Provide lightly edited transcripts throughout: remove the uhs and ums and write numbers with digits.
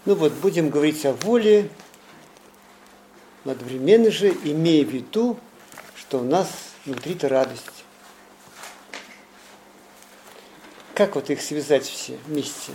Ну вот, будем говорить о воле, одновременно же имея в виду, что у нас внутри-то радость. Как вот их связать все вместе?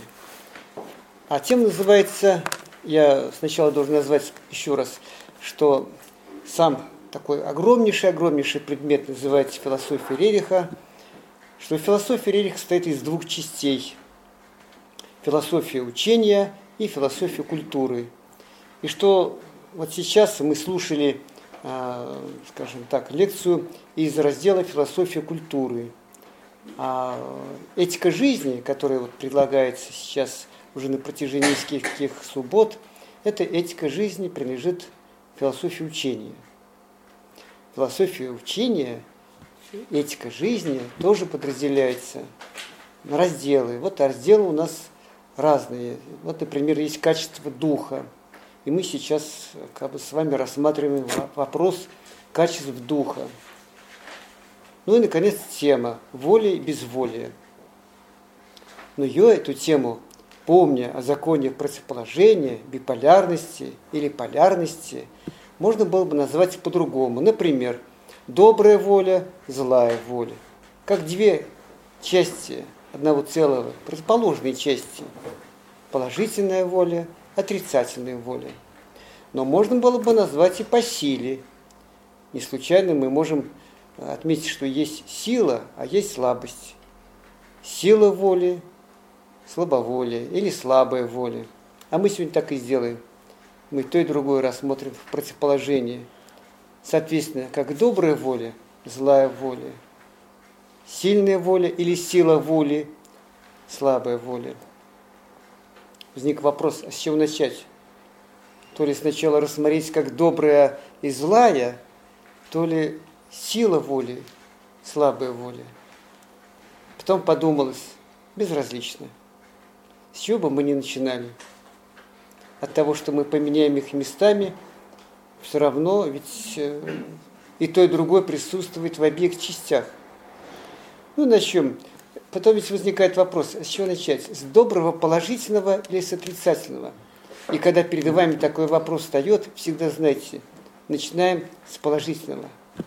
А тема называется, я сначала должен назвать еще раз, что сам такой огромнейший предмет называется философия Рериха, что философия Рериха состоит из двух частей. Философия учения и философия культуры. И что вот сейчас мы слушали, скажем так, лекцию из раздела «Философия культуры». А этика жизни, которая вот предлагается сейчас уже на протяжении нескольких суббот, эта этика жизни принадлежит философии учения. Философия учения, этика жизни тоже подразделяется на разделы. Вот разделы у нас разные. Вот, например, есть качество духа. И мы сейчас с вами рассматриваем вопрос качеств духа. Ну и, наконец, тема воля и безволие. Но эту тему, помня о законе противоположения, биполярности или полярности, можно было бы назвать по-другому. Например, добрая воля, злая воля. Как две части одного целого, противоположные части. Положительная воля, отрицательная воля. Но можно было бы назвать и по силе. Не случайно мы можем отметить, что есть сила, а есть слабость. Сила воли, слабоволие или слабая воля. А мы сегодня так и сделаем. Мы то и другое рассмотрим в противоположении. Соответственно, как добрая воля, злая воля. Сильная воля или сила воли, слабая воля. Возник вопрос, а с чего начать? То ли сначала рассмотреть как добрая и злая, то ли сила воли, слабая воля. Потом подумалось, безразлично. С чего бы мы ни начинали? От того, что мы поменяем их местами, все равно ведь и то, и другое присутствует в обеих частях. Ну, начнем. Потом ведь возникает вопрос, с чего начать? С доброго, положительного или с отрицательного? И когда перед вами такой вопрос встает, всегда знайте, начинаем с положительного.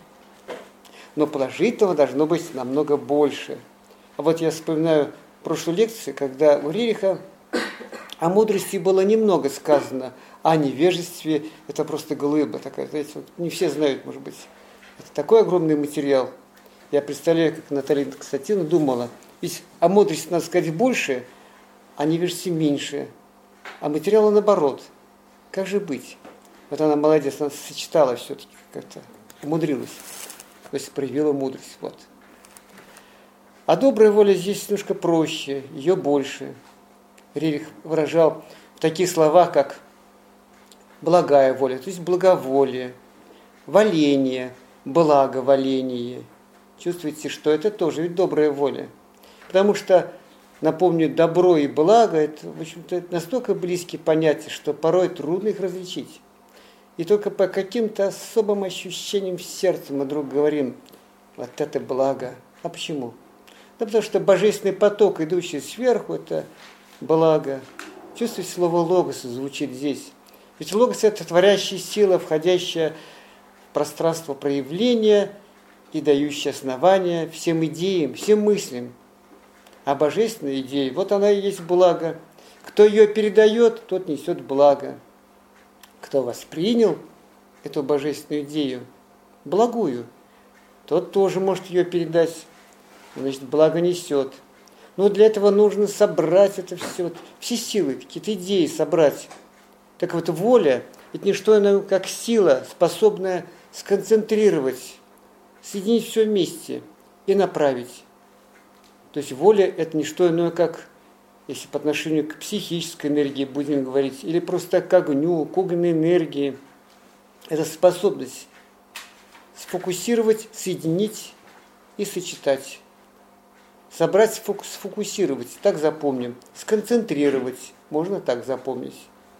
Но положительного должно быть намного больше. А вот я вспоминаю прошлую лекцию, когда у Рериха о мудрости было немного сказано, а невежестве это просто глыба такая, знаете, вот не все знают, может быть. Это такой огромный материал. Я представляю, как Наталья Константиновна думала, ведь о мудрости надо сказать больше, а невежестве меньше. А материала наоборот. Как же быть? Вот она молодец, она сочетала все-таки как-то, умудрилась. То есть проявила мудрость. Вот. А добрая воля здесь немножко проще, ее больше. Рерих выражал в таких словах, как благая воля, то есть благоволие, воление, благоволение. Чувствуете, что это тоже ведь добрая воля. Потому что, напомню, добро и благо, это, в общем-то, настолько близкие понятия, что порой трудно их различить. И только по каким-то особым ощущениям в сердце мы вдруг говорим, вот это благо. А почему? Да потому что божественный поток, идущий сверху, это благо. Чувствуете, слово логос звучит здесь. Ведь логос – это творящая сила, входящая в пространство проявления и дающая основания всем идеям, всем мыслям. А божественная идея, вот она и есть благо. Кто ее передает, тот несет благо. Кто воспринял эту божественную идею, благую, тот тоже может ее передать, значит, благо несет. Но для этого нужно собрать это все силы, какие-то идеи собрать. Так вот, воля – это не что иное, как сила, способная сконцентрировать, соединить все вместе и направить. То есть воля – это не что иное, как, если по отношению к психической энергии будем говорить, или просто к огню, к огненной энергии. Это способность сфокусировать, соединить и сочетать. Собрать, сфокусировать, так запомним. Сконцентрировать, можно так запомнить.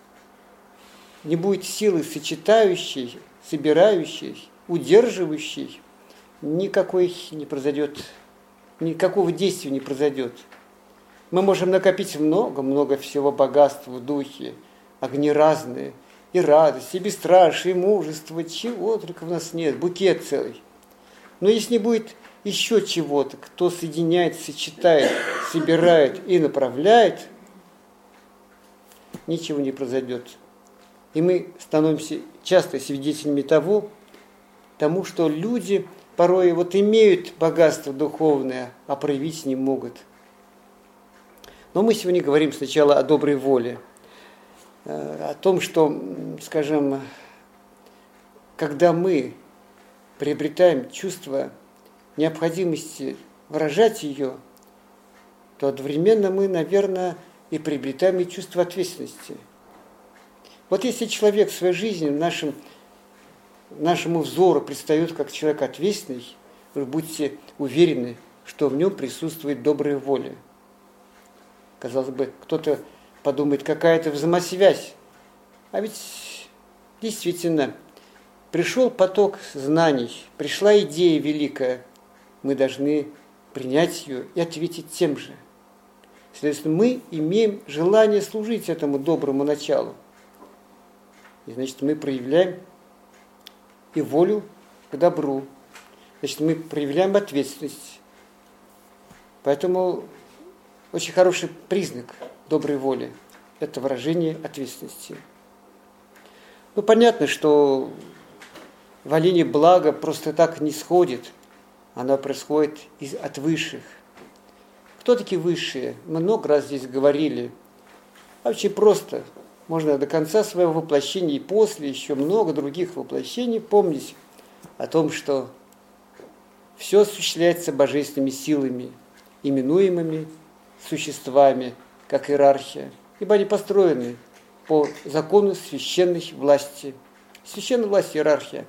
Не будет силы сочетающей, собирающей, удерживающей, никакой не произойдет, никакого действия не произойдет. Мы можем накопить много-много всего богатства в духе, огни разные, и радость, и бесстрашие, и мужество, чего только у нас нет, букет целый. Но если не будет еще чего-то, кто соединяет, сочетает, собирает и направляет, ничего не произойдет. И мы становимся часто свидетелями тому, что люди порой имеют богатство духовное, а проявить не могут. Но мы сегодня говорим сначала о доброй воле, о том, что, скажем, когда мы приобретаем чувство необходимости выражать ее, то одновременно мы, наверное, и приобретаем и чувство ответственности. Вот если человек в своей жизни нашему взору предстает как человек ответственный, вы будьте уверены, что в нем присутствует добрая воля. Казалось бы, кто-то подумает, какая-то взаимосвязь. А ведь действительно, пришел поток знаний, пришла идея великая. Мы должны принять ее и ответить тем же. Следовательно, мы имеем желание служить этому доброму началу. И значит, мы проявляем и волю к добру. Значит, мы проявляем ответственность. Поэтому очень хороший признак доброй воли – это выражение ответственности. Понятно, что валение блага просто так не сходит. Оно происходит от высших. Кто такие высшие? Мы много раз здесь говорили. Очень просто. Можно до конца своего воплощения и после еще много других воплощений помнить о том, что все осуществляется божественными силами, именуемыми существами, как иерархия, ибо они построены по закону священной власти. Священная власть – иерархия.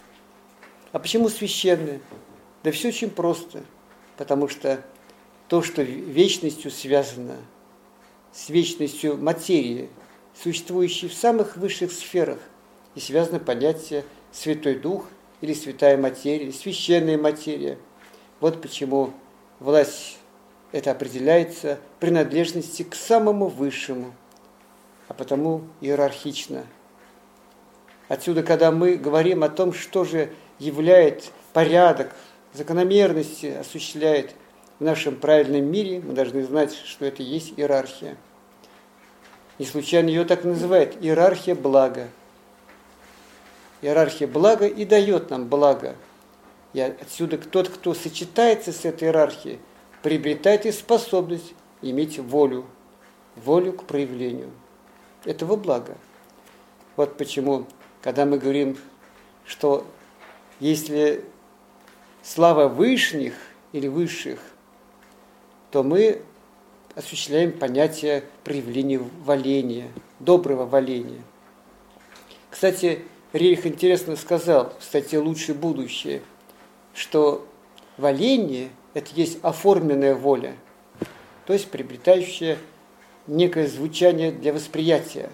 А почему священная? Да все очень просто, потому что то, что вечностью связано с вечностью материи, существующей в самых высших сферах, и связано понятие Святой Дух или Святая Материя, священная материя. Вот почему власть это определяется принадлежности к самому высшему, а потому иерархично. Отсюда, когда мы говорим о том, что же являет порядок, закономерности осуществляет в нашем правильном мире, мы должны знать, что это и есть иерархия. Не случайно ее так называют – иерархия блага. Иерархия блага и дает нам благо. И отсюда тот, кто сочетается с этой иерархией, приобретает и способность иметь волю к проявлению этого блага. Вот почему, когда мы говорим, что если слава вышних или высших, то мы осуществляем понятие проявления валения, доброго валения. Кстати, Рерих интересно сказал в статье «Лучшее будущее», что валение – это есть оформленная воля, то есть приобретающая некое звучание для восприятия.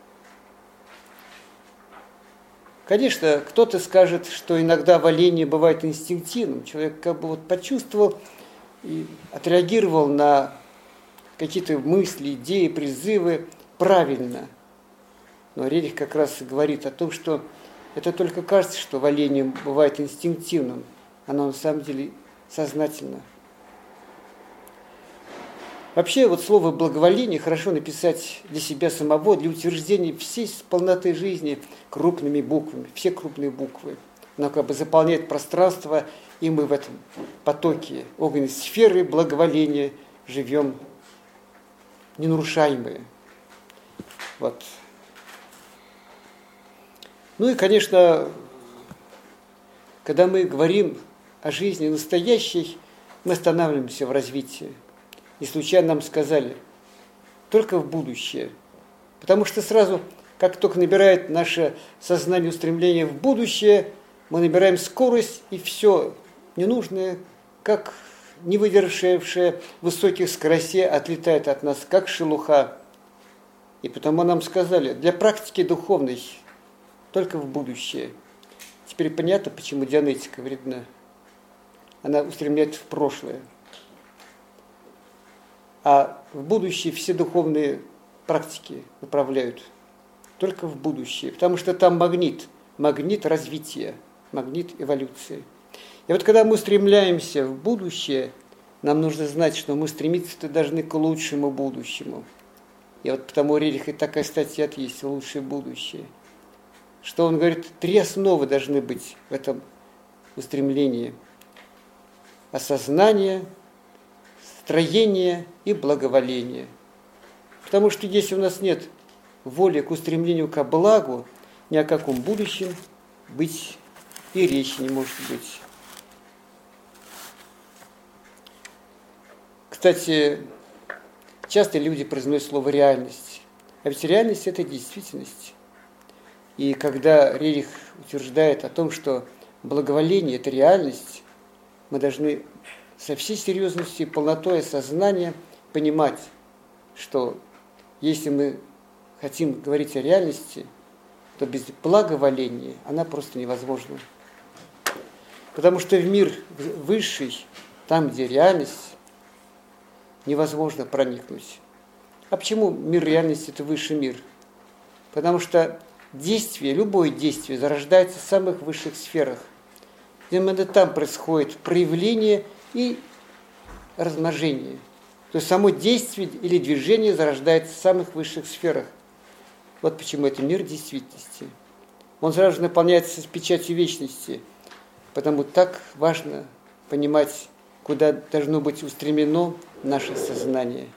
Конечно, кто-то скажет, что иногда валение бывает инстинктивным. Человек почувствовал и отреагировал на какие-то мысли, идеи, призывы правильно. Но Рерих как раз говорит о том, что это только кажется, что валение бывает инстинктивным. Оно на самом деле сознательно. Вообще, слово «благоволение» хорошо написать для себя самого, для утверждения всей полноты жизни крупными буквами, все крупные буквы. Оно заполняет пространство, и мы в этом потоке огненной сферы благоволения живем ненарушаемые. И, конечно, когда мы говорим о жизни настоящей, мы останавливаемся в развитии. Не случайно нам сказали, только в будущее. Потому что сразу, как только набирает наше сознание устремление в будущее, мы набираем скорость, и все ненужное, как не выдержавшее высоких скоростей, отлетает от нас, как шелуха. И потому нам сказали, для практики духовной только в будущее. Теперь понятно, почему дианетика вредна. Она устремляет в прошлое. А в будущее все духовные практики направляют. только в будущее, потому что там магнит развития, магнит эволюции. И вот когда мы устремляемся в будущее, нам нужно знать, что мы стремиться должны к лучшему будущему. И вот потому у Рериха такая статья есть «Лучшее будущее». Что он говорит, 3 основы должны быть в этом устремлении. Осознание, строение и благоволение. Потому что если у нас нет воли к устремлению ко благу, ни о каком будущем быть и речи не может быть. Кстати, часто люди произносят слово «реальность». А ведь реальность – это действительность. И когда Рерих утверждает о том, что благоволение – это реальность, мы должны со всей серьезностью и полнотой сознания понимать, что если мы хотим говорить о реальности, то без благоволения она просто невозможна. Потому что в мир высший, там, где реальность, невозможно проникнуть. А почему мир реальности – это высший мир? Потому что действие, любое действие зарождается в самых высших сферах. Именно там происходит проявление и размножение. То есть само действие или движение зарождается в самых высших сферах. Вот почему это мир действительности. Он сразу же наполняется с печатью вечности. Потому так важно понимать, куда должно быть устремлено наше сознание.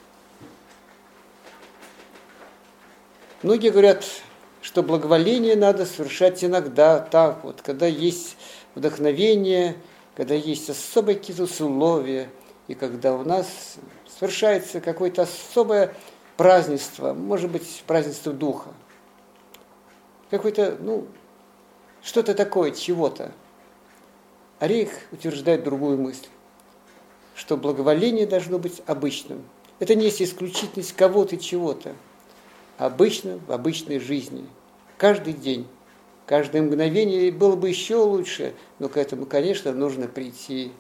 Многие говорят, что благоволение надо совершать иногда, так вот, когда есть вдохновение, когда есть особые какие-то условия, и когда у нас совершается какое-то особое празднество, может быть, празднество духа. Какое-то, что-то такое, чего-то. А Рерих утверждает другую мысль, что благоволение должно быть обычным. Это не есть исключительность кого-то и чего-то. Обычно, в обычной жизни. Каждый день, каждое мгновение было бы еще лучше, но к этому, конечно, нужно прийти.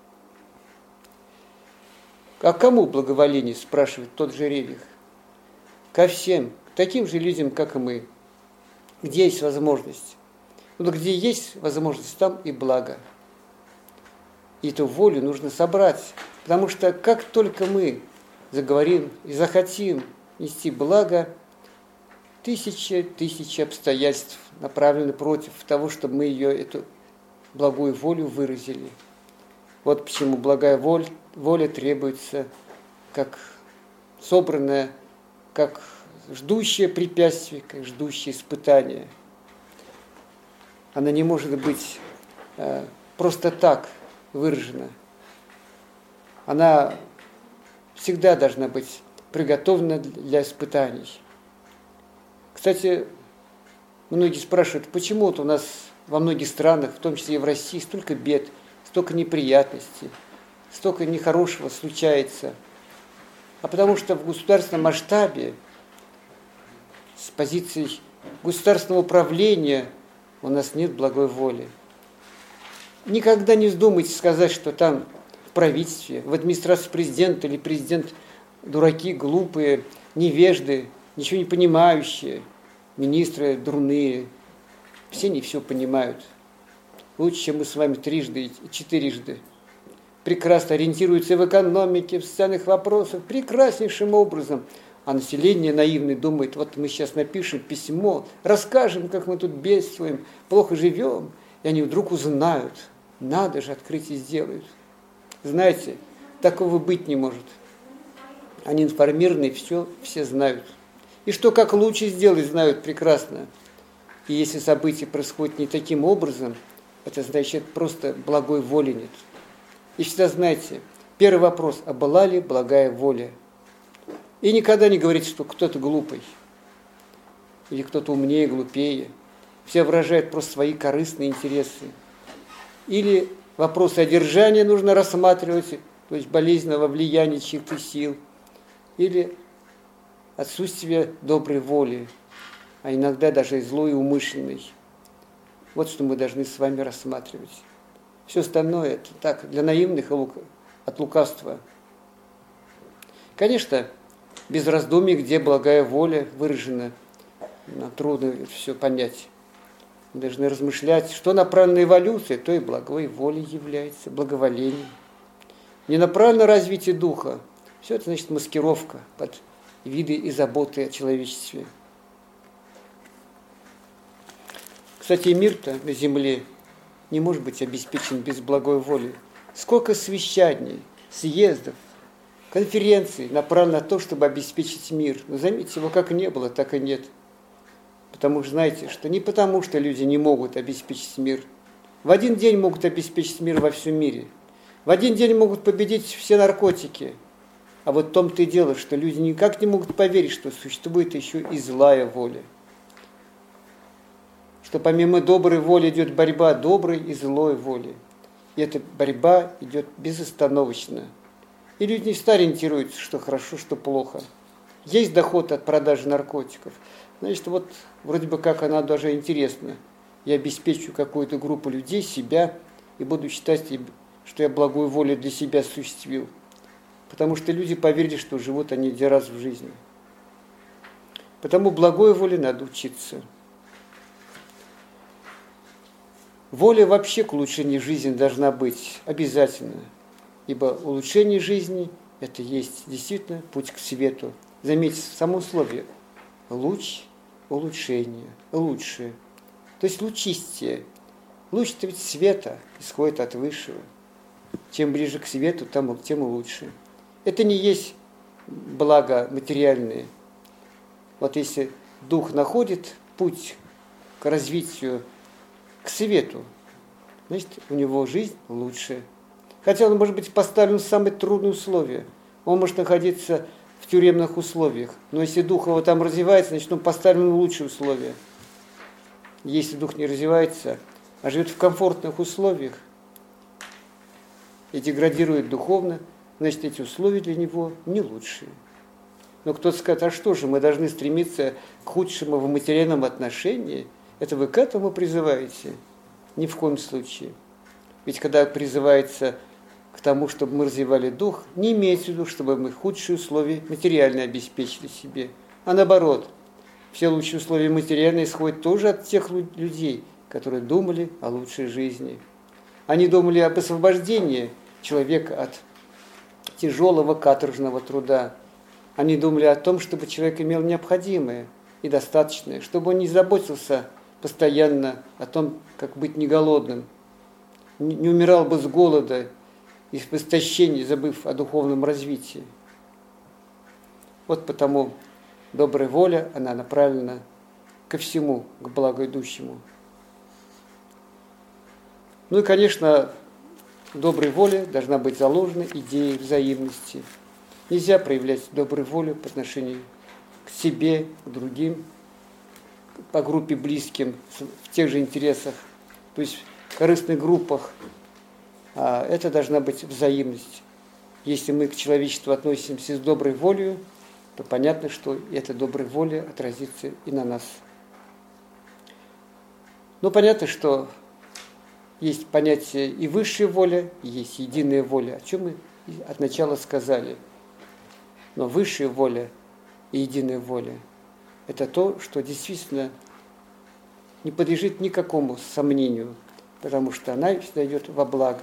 А кому благоволение, спрашивает тот же Рерих? Ко всем, к таким же людям, как и мы. Где есть возможность? Но где есть возможность, там и благо. И эту волю нужно собрать, потому что как только мы заговорим и захотим нести благо, тысячи обстоятельств направлены против того, чтобы мы эту благую волю выразили. Вот почему благая воля требуется как собранная, как ждущее препятствие, как ждущее испытание. Она не может быть просто так выражена. Она всегда должна быть приготовлена для испытаний. Кстати, многие спрашивают, почему вот у нас во многих странах, в том числе и в России, столько бед, столько неприятностей, столько нехорошего случается. А потому что в государственном масштабе, с позиции государственного управления, у нас нет благой воли. Никогда не вздумайте сказать, что там в правительстве, в администрации президента или президент дураки, глупые, невежды, ничего не понимающие, министры дурные. Все не все понимают. Лучше, чем мы с вами 3 и 4. Прекрасно ориентируются в экономике, в социальных вопросах, прекраснейшим образом. А население наивное думает, вот мы сейчас напишем письмо, расскажем, как мы тут бедствуем, плохо живем, и они вдруг узнают. Надо же, открытие сделают. Знаете, такого быть не может. Они информированные, все знают. И что как лучше сделать, знают прекрасно. И если события происходят не таким образом, это значит, просто благой воли нет. И всегда знаете, первый вопрос, а была ли благая воля? И никогда не говорите, что кто-то глупый, или кто-то умнее, глупее. Все выражают просто свои корыстные интересы. Или вопрос содержания нужно рассматривать, то есть болезненного влияния чьих-то сил, или отсутствие доброй воли, а иногда даже и злой и умышленной. Вот что мы должны с вами рассматривать. Все остальное это так, для наивных от лукавства. Конечно, без раздумий, где благая воля выражена. нам трудно все понять. Мы должны размышлять, что направлено эволюцией, то и благой волей является, благоволением. Не направлено развитие духа. Все это значит маскировка под виды и заботы о человечестве. Кстати, мир-то на земле не может быть обеспечен без благой воли. Сколько совещаний, съездов, конференций направлено на то, чтобы обеспечить мир. Но заметьте, его как не было, так и нет. Потому что знаете, что не потому, что люди не могут обеспечить мир. В один день могут обеспечить мир во всем мире. В один день могут победить все наркотики. А вот в том-то и дело, что люди никак не могут поверить, что существует еще и злая воля. Что помимо доброй воли идет борьба доброй и злой воли. И эта борьба идет безостановочно. И люди не всегда ориентируются, что хорошо, что плохо. Есть доход от продажи наркотиков. Значит, вот вроде бы как она даже интересна. Я обеспечу какую-то группу людей, себя, и буду считать, что я благую волю для себя осуществил. Потому что люди поверили, что живут они один раз в жизни. Потому благой воле надо учиться. Воля вообще к улучшению жизни должна быть обязательно. Ибо улучшение жизни – это есть действительно путь к свету. Заметьте, само условие – луч, улучшение, лучше. То есть лучистее. Луч-то ведь света исходит от высшего. Чем ближе к свету, тем лучше. Это не есть благо материальные. Вот если дух находит путь к развитию, к свету, значит, у него жизнь лучше. Хотя он может быть поставлен в самые трудные условия. Он может находиться в тюремных условиях. Но если дух его там развивается, значит, он поставлен в лучшие условия. Если дух не развивается, а живет в комфортных условиях и деградирует духовно, значит, эти условия для него не лучшие. Но кто-то скажет, а что же, мы должны стремиться к худшему в материальном отношении? Это вы к этому призываете? Ни в коем случае. Ведь когда призывается к тому, чтобы мы развивали дух, не имеется в виду, чтобы мы худшие условия материально обеспечили себе. А наоборот, все лучшие условия материальные исходят тоже от тех людей, которые думали о лучшей жизни. Они думали об освобождении человека от тяжелого каторжного труда. Они думали о том, чтобы человек имел необходимое и достаточное, чтобы он не заботился постоянно о том, как быть не голодным, не умирал бы с голода и в истощении, забыв о духовном развитии. Вот потому добрая воля, она направлена ко всему, к благу идущему. Ну и, конечно, в доброй воле должна быть заложена идея взаимности. Нельзя проявлять добрую волю по отношению к себе, к другим, по группе близким, в тех же интересах, то есть в корыстных группах. А это должна быть взаимность. Если мы к человечеству относимся с доброй волей, то понятно, что эта добрая воля отразится и на нас. Но понятно, что есть понятие и высшая воля, и есть единая воля, о чем мы от начала сказали. Но высшая воля и единая воля – это то, что действительно не подлежит никакому сомнению, потому что она всегда идет во благо.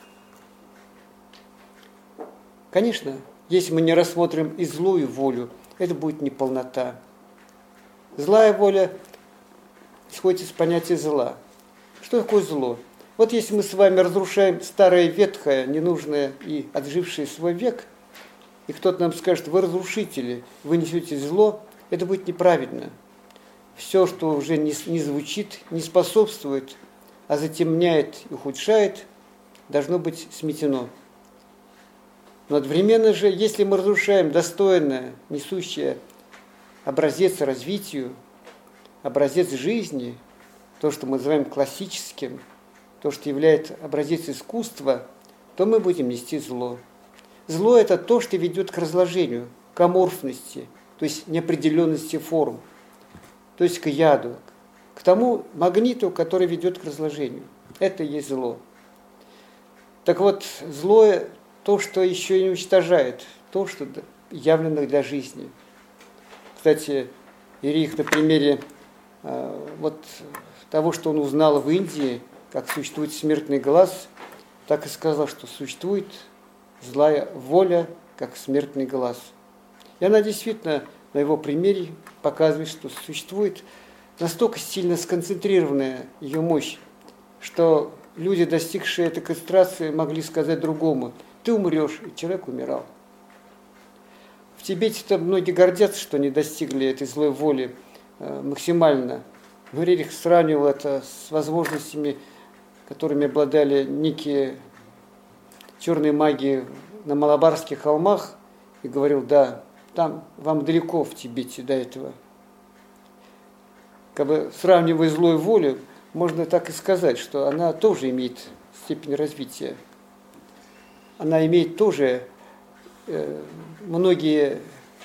Конечно, если мы не рассмотрим и злую волю, это будет неполнота. Злая воля исходит из понятия зла. Что такое зло? Вот если мы с вами разрушаем старое, ветхое, ненужное и отжившее свой век, и кто-то нам скажет, вы разрушители, вы несете зло, это будет неправильно. Все, что уже не звучит, не способствует, а затемняет и ухудшает, должно быть сметено. Но одновременно же, если мы разрушаем достойное, несущее образец развитию, образец жизни, то, что мы называем классическим, то, что является образец искусства, то мы будем нести зло. Зло – это то, что ведет к разложению, к аморфности, то есть неопределенности форм, то есть к яду, к тому магниту, который ведет к разложению. Это и есть зло. Так вот, злое – то, что еще и уничтожает, то, что явлено для жизни. Кстати, Рерих на примере вот того, что он узнал в Индии, как существует смертный глаз, так и сказал, что существует злая воля, как смертный глаз. И она действительно на его примере показывает, что существует настолько сильно сконцентрированная ее мощь, что люди, достигшие этой концентрации, могли сказать другому: ты умрешь, и человек умирал. В Тибете-то многие гордятся, что они достигли этой злой воли максимально. Но Рерих сравнивал это с возможностями, которыми обладали некие черные маги на Малабарских холмах, и говорил: да, там вам далеко в Тибете до этого. Как бы сравнивая злую волю, можно так и сказать, что она тоже имеет степень развития. Она имеет тоже многие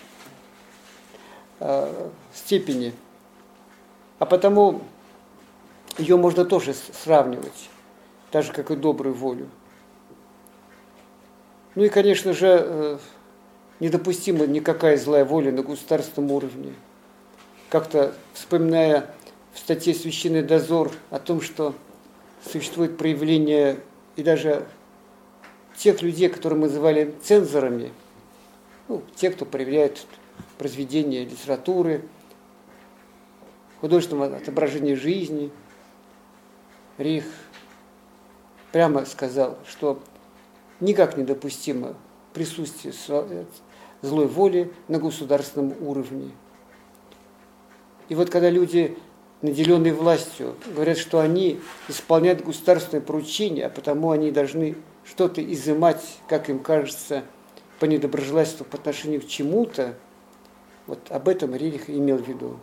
степени. А потому ее можно тоже сравнивать, так же, как и добрую волю. Ну и, конечно же, недопустима никакая злая воля на государственном уровне. Как-то вспоминая в статье «Священный дозор» о том, что существует проявление и даже тех людей, которые мы называли цензорами, те, кто проверяет произведения литературы, художественного отображения жизни. Рерих прямо сказал, что никак недопустимо присутствие злой воли на государственном уровне. И вот когда люди, наделенные властью, говорят, что они исполняют государственные поручения, а потому они должны что-то изымать, как им кажется, по недоброжелательству по отношению к чему-то, вот об этом Рерих имел в виду.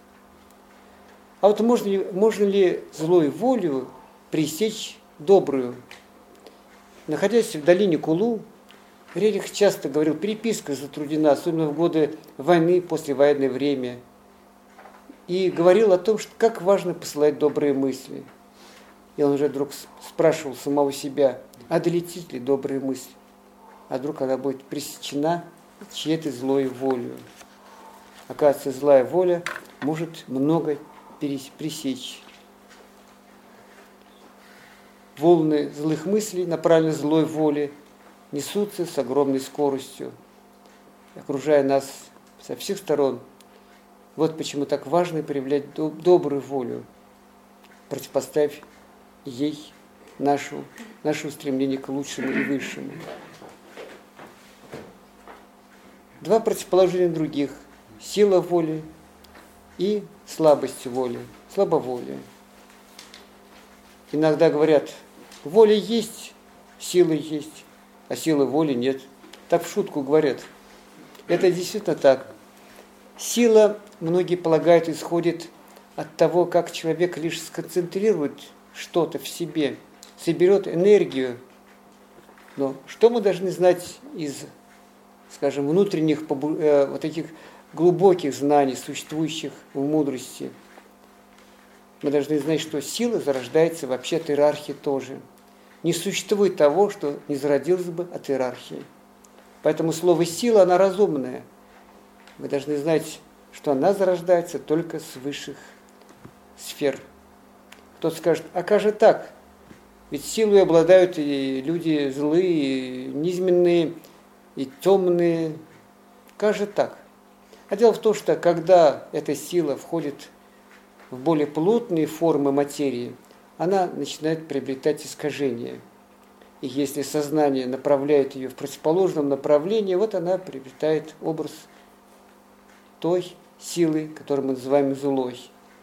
А вот можно ли злую волю пресечь добрую? Находясь в долине Кулу, Рерих часто говорил: переписка затруднена, особенно в годы войны, послевоенное время. И говорил о том, что как важно посылать добрые мысли. И он уже вдруг спрашивал самого себя: а долетит ли добрая мысль? А вдруг она будет пресечена чьей-то злой волей? Оказывается, злая воля может много пресечь. Волны злых мыслей, направленные злой воле, несутся с огромной скоростью, окружая нас со всех сторон. Вот почему так важно проявлять добрую волю, противопоставив ей наше устремление к лучшему и высшему. Два противоположения других – сила воли и слабость воли, слабоволие. Иногда говорят: воля есть, сила есть, а силы воли нет. Так в шутку говорят. Это действительно так. Сила, многие полагают, исходит от того, как человек лишь сконцентрирует что-то в себе, соберет энергию. Но что мы должны знать из, скажем, внутренних, вот таких глубоких знаний, существующих в мудрости? Мы должны знать, что сила зарождается вообще от иерархии тоже. Не существует того, что не зародилось бы от иерархии. Поэтому слово «сила», она разумная. Мы должны знать, что она зарождается только с высших сфер. Кто-то скажет: а как же так? Ведь силой обладают и люди злые, и низменные, и темные. Как же так? А дело в том, что когда эта сила входит в более плотные формы материи, она начинает приобретать искажения. И если сознание направляет ее в противоположном направлении, вот она приобретает образ той силы, которую мы называем злой.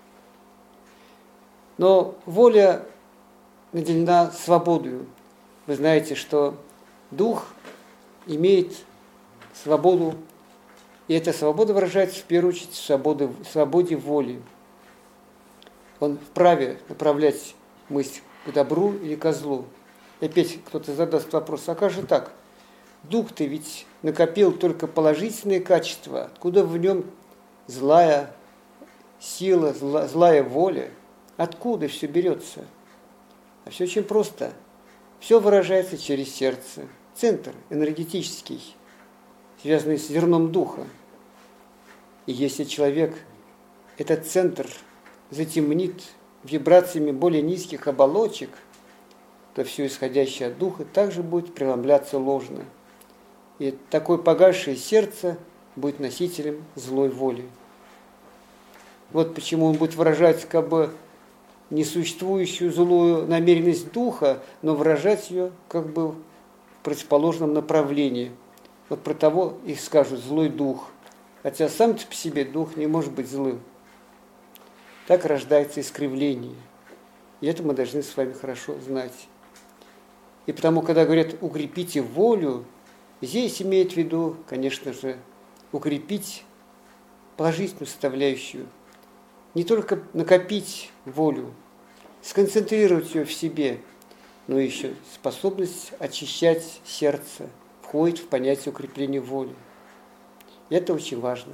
Но воля наделена свободою. Вы знаете, что дух имеет свободу, и эта свобода выражается в первую очередь в свободе воли. Он вправе направлять мысль к добру или к злу. И опять кто-то задаст вопрос: а как же так? Дух-то ведь накопил только положительные качества. Откуда в нем злая сила, злая воля? Откуда все берется? А все очень просто. Все выражается через сердце. Центр энергетический, связанный с зерном духа. И если человек этот центр затемнит вибрациями более низких оболочек, то все исходящее от духа также будет преломляться ложно. И такое погасшее сердце будет носителем злой воли. Вот почему он будет выражать как бы несуществующую злую намеренность духа, но выражать ее как бы в противоположном направлении. Вот про того и скажут злой дух. Хотя сам-то по себе дух не может быть злым. Так рождается искривление. И это мы должны с вами хорошо знать. И потому, когда говорят «укрепите волю», здесь имеет в виду, конечно же, укрепить положительную составляющую. Не только накопить волю, сконцентрировать ее в себе, но еще способность очищать сердце, входит в понятие укрепления воли. И это очень важно.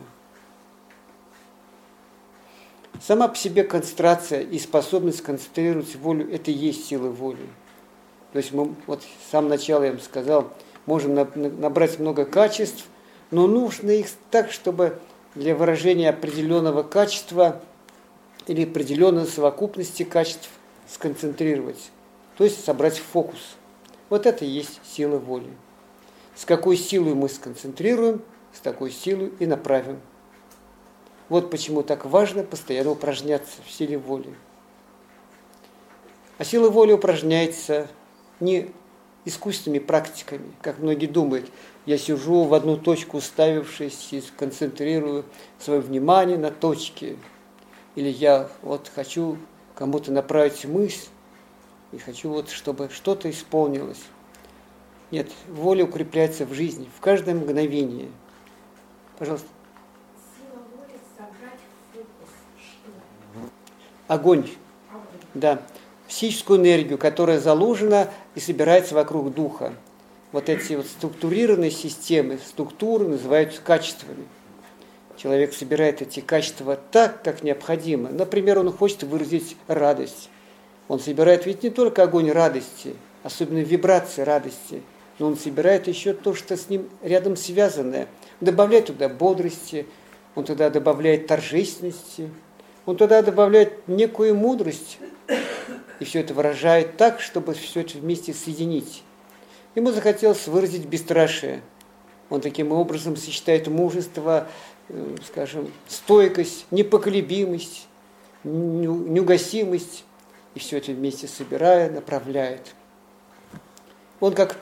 Сама по себе концентрация и способность концентрировать волю – это и есть сила воли. То есть мы, вот с самого начала я вам сказал, можем набрать много качеств, но нужно их так, чтобы для выражения определенного качества или определенной совокупности качеств сконцентрировать, то есть собрать фокус. Вот это и есть сила воли. С какой силой мы сконцентрируем, с такой силой и направим. Вот почему так важно постоянно упражняться в силе воли. А сила воли упражняется не искусственными практиками, как многие думают. Я сижу в одну точку, уставившись, и концентрирую свое внимание на точке. Или я вот хочу кому-то направить мысль, и хочу вот, чтобы что-то исполнилось. Нет, воля укрепляется в жизни, в каждое мгновение. Пожалуйста. Сила воли собрать в фокус что? Огонь. Да. Психическую энергию, которая заложена и собирается вокруг духа. Вот эти вот структурированные системы, структуры называются качествами. Человек собирает эти качества так, как необходимо. Например, он хочет выразить радость. Он собирает ведь не только огонь радости, особенно вибрации радости, но он собирает еще то, что с ним рядом связанное. Он добавляет туда бодрости, он туда добавляет торжественности, он туда добавляет некую мудрость. И все это выражает так, чтобы все это вместе соединить. Ему захотелось выразить бесстрашие. Он таким образом сочетает мужество, скажем, стойкость, непоколебимость, неугасимость. И все это вместе собирая, направляет. Он как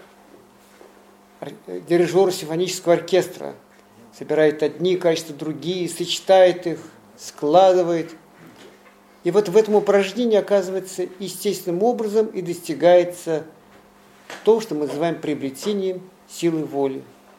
дирижер симфонического оркестра. Собирает одни качества, другие, сочетает их, складывает. И вот в этом упражнении оказывается естественным образом и достигается то, что мы называем приобретением силы воли.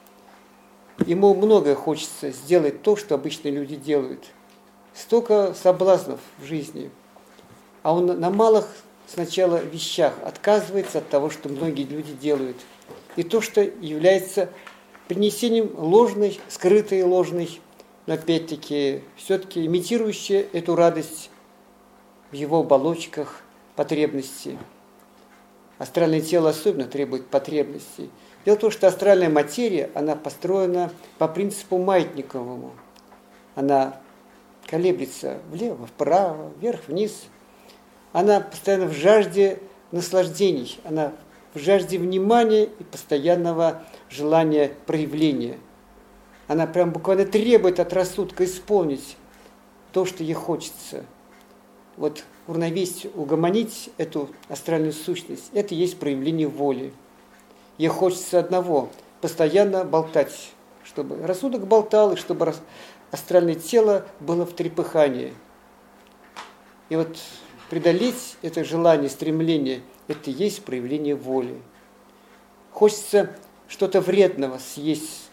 Ему многое хочется сделать то, что обычные люди делают. Столько соблазнов в жизни. А он на малых сначала вещах отказывается от того, что многие люди делают. И то, что является принесением ложной, скрытой ложной, но опять-таки все-таки имитирующей эту радость в его оболочках потребностей. Астральное тело особенно требует потребностей. Дело в том, что астральная материя, она построена по принципу маятниковому. Она колеблется влево, вправо, вверх, вниз. Она постоянно в жажде наслаждений, она в жажде внимания и постоянного желания проявления. Она прям буквально требует от рассудка исполнить то, что ей хочется. Вот уравновесить, угомонить эту астральную сущность, это и есть проявление воли. Ей хочется одного – постоянно болтать, чтобы рассудок болтал, и чтобы астральное тело было в трепыхании. И вот преодолеть это желание, стремление – это и есть проявление воли. Хочется что-то вредного съесть.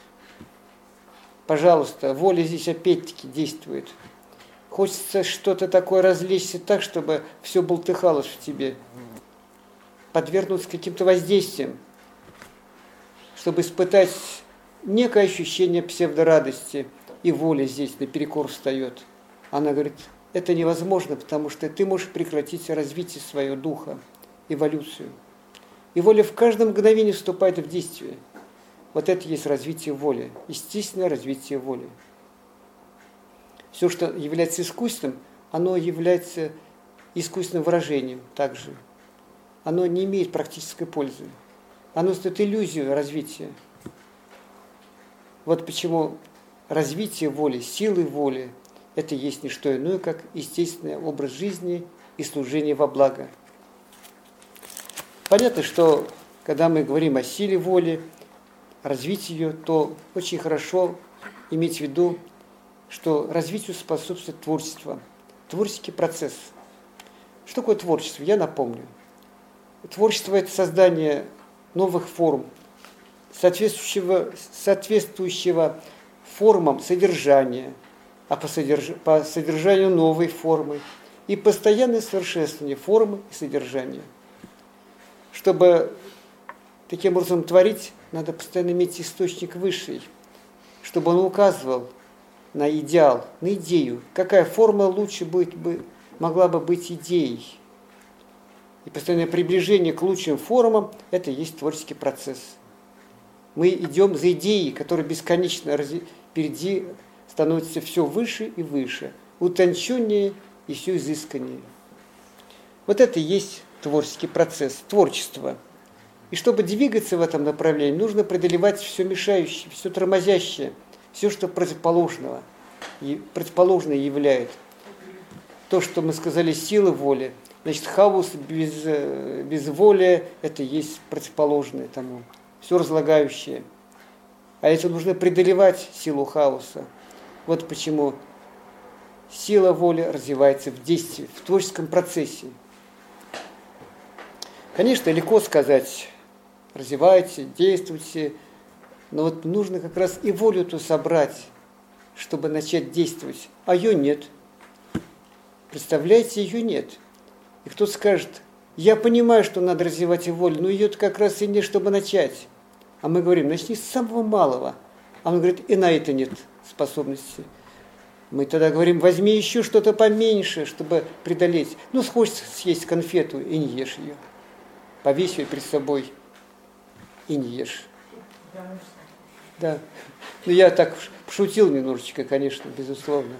Пожалуйста, воля здесь опять-таки действует. Хочется что-то такое развлечься так, чтобы все болтыхалось в тебе. Подвергнуться каким-то воздействиям, чтобы испытать некое ощущение псевдорадости. И воля здесь наперекор встает. Она говорит, это невозможно, потому что ты можешь прекратить развитие своего духа, эволюцию. И воля в каждом мгновении вступает в действие. Вот это и есть развитие воли, естественное развитие воли. Все, что является искусственным, оно является искусственным выражением также. Оно не имеет практической пользы. Оно создает иллюзию развития. Вот почему развитие воли, силы воли – это есть не что иное, как естественный образ жизни и служение во благо. Понятно, что когда мы говорим о силе воли, развить ее, то очень хорошо иметь в виду, что развитию способствует творчество, творческий процесс. Что такое творчество? Я напомню. Творчество – это создание новых форм, соответствующего формам содержания, а по содержанию новой формы и постоянное совершенствование формы и содержания. Чтобы таким образом творить, надо постоянно иметь источник высший, чтобы он указывал на идеал, на идею, какая форма лучше могла бы быть идеей. И постоянное приближение к лучшим формам – это и есть творческий процесс. Мы идем за идеей, которая бесконечно впереди становится все выше и выше, утонченнее и все изысканнее. Вот это и есть творческий процесс, творчество. И чтобы двигаться в этом направлении, нужно преодолевать все мешающее, все тормозящее, все, что противоположное является. То, что мы сказали, сила воли. Значит, хаос без воли – это есть противоположное тому, все разлагающее. А это нужно преодолевать силу хаоса. Вот почему сила воли развивается в действии, в творческом процессе. Конечно, легко сказать, развивайте, действуйте, но вот нужно как раз и волю-то собрать, чтобы начать действовать. А ее нет. Представляете, ее нет. И кто-то скажет, я понимаю, что надо развивать и волю, но ее-то как раз и нет, чтобы начать. А мы говорим, начни с самого малого. А он говорит, и на это нет способности. Мы тогда говорим, возьми еще что-то поменьше, чтобы преодолеть. Ну, хочется съесть конфету и не ешь ее. Повесь ее перед собой и не ешь. Да. Ну, я так пошутил немножечко, конечно, безусловно.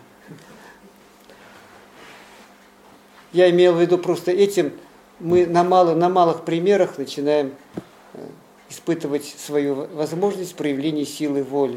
Я имел в виду просто этим, мы на малых примерах начинаем испытывать свою возможность проявления силы воли.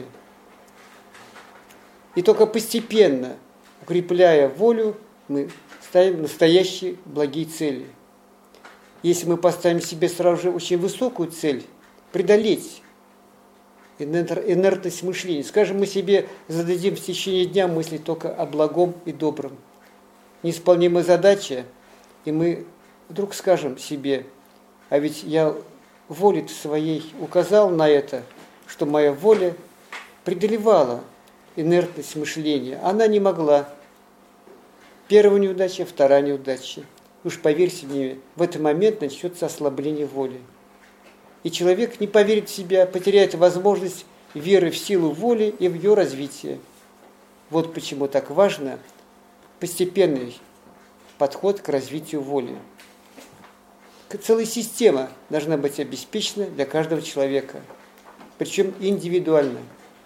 И только постепенно, укрепляя волю, мы ставим настоящие благие цели. Если мы поставим себе сразу же очень высокую цель, преодолеть инертность мышления. Скажем, мы себе зададим в течение дня мысли только о благом и добром. Неисполнимая задача, и мы вдруг скажем себе, а ведь я воле своей указал на это, что моя воля преодолевала инертность мышления. Она не могла. Первая неудача, вторая неудача. Уж поверьте мне, в этот момент начнется ослабление воли. И человек не поверит в себя, потеряет возможность веры в силу воли и в ее развитие. Вот почему так важно постепенный подход к развитию воли. Целая система должна быть обеспечена для каждого человека, причем индивидуально.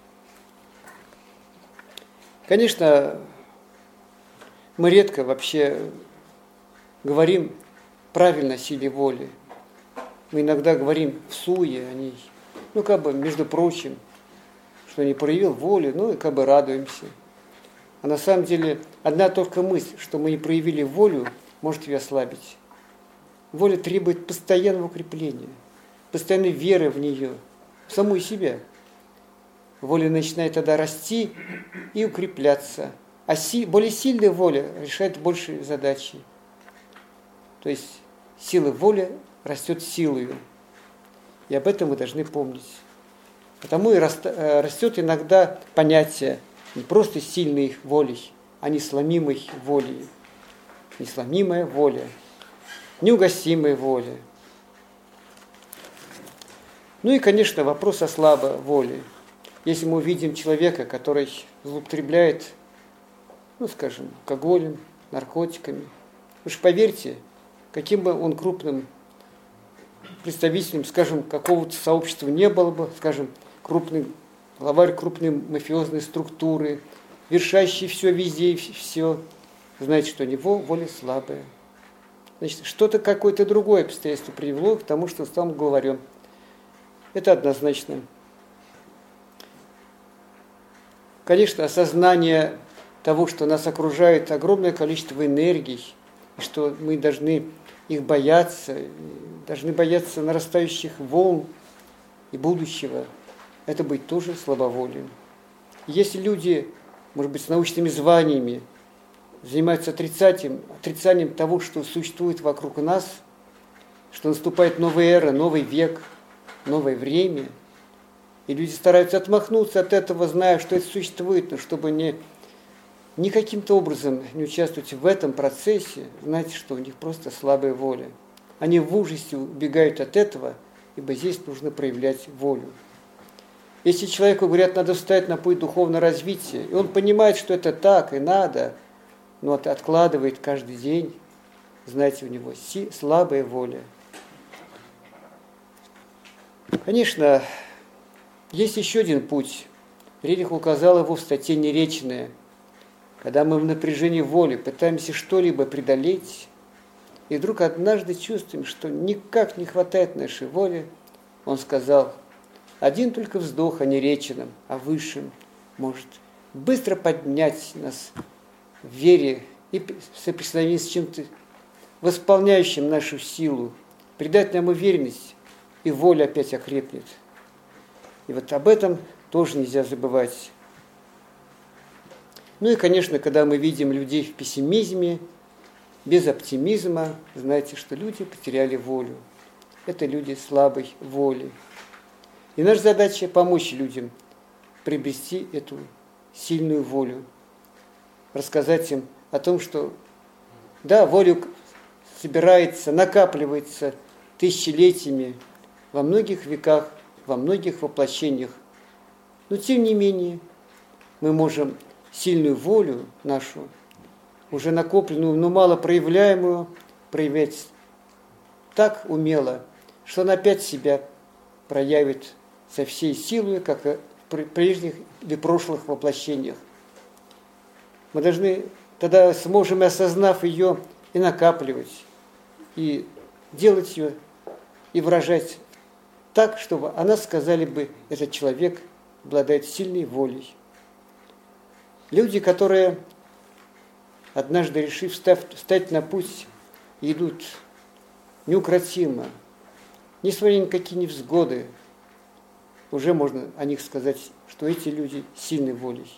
Конечно, мы редко вообще говорим правильно о силе воли. Мы иногда говорим в суе о ней. Ну, как бы, между прочим, что не проявил волю, ну, и как бы радуемся. А на самом деле, одна только мысль, что мы не проявили волю, может ее ослабить. Воля требует постоянного укрепления, постоянной веры в нее, в саму себя. Воля начинает тогда расти и укрепляться. А более сильная воля решает большие задачи. То есть сила воли растет силою. И об этом мы должны помнить. Потому и растет иногда понятие не просто сильной волей, а несломимой волей. Несломимая воля, неугасимая воля. Ну и, конечно, вопрос о слабой воле. Если мы увидим человека, который злоупотребляет, ну, скажем, алкоголем, наркотиками, уж поверьте, каким бы он крупным представителем, скажем, какого-то сообщества не было бы, скажем, главарь крупной мафиозной структуры вершащий все везде и все, знает, что у него воля слабая. Значит, что-то, какое-то другое обстоятельство привело к тому, что стал главарем. Это однозначно. Конечно, осознание того, что нас окружает огромное количество энергий, и что мы должны их бояться, должны бояться нарастающих волн и будущего, это быть тоже слабоволием. Если люди, может быть, с научными званиями занимаются отрицанием того, что существует вокруг нас, что наступает новая эра, новый век, новое время, и люди стараются отмахнуться от этого, зная, что это существует, но чтобы ни каким-то образом не участвовать в этом процессе, знаете, что у них просто слабая воля. Они в ужасе убегают от этого, ибо здесь нужно проявлять волю. Если человеку говорят, надо встать на путь духовного развития, и он понимает, что это так и надо, но откладывает каждый день, знаете, у него слабая воля. Конечно, есть еще один путь. Рерих указал его в статье «Нереченная». Когда мы в напряжении воли пытаемся что-либо преодолеть, и вдруг однажды чувствуем, что никак не хватает нашей воли, он сказал, один только вздох о нереченном, о высшем может быстро поднять нас в вере и соприкосновении с чем-то восполняющим нашу силу, придать нам уверенность, и воля опять окрепнет. И вот об этом тоже нельзя забывать. Ну и, конечно, когда мы видим людей в пессимизме, без оптимизма, знаете, что люди потеряли волю. Это люди слабой воли. И наша задача помочь людям приобрести эту сильную волю. Рассказать им о том, что да, воля собирается, накапливается тысячелетиями во многих веках, во многих воплощениях. Но тем не менее мы можем сильную волю нашу, уже накопленную, но мало проявляемую, проявлять так умело, что она опять себя проявит со всей силой, как и в прежних или прошлых воплощениях. Мы должны тогда сможем, осознав ее, и накапливать, и делать ее, и выражать так, чтобы о нас сказали бы, этот человек обладает сильной волей. Люди, которые, однажды решив встать на путь, идут неукротимо, несмотря ни на какие невзгоды, уже можно о них сказать, что эти люди сильной волей.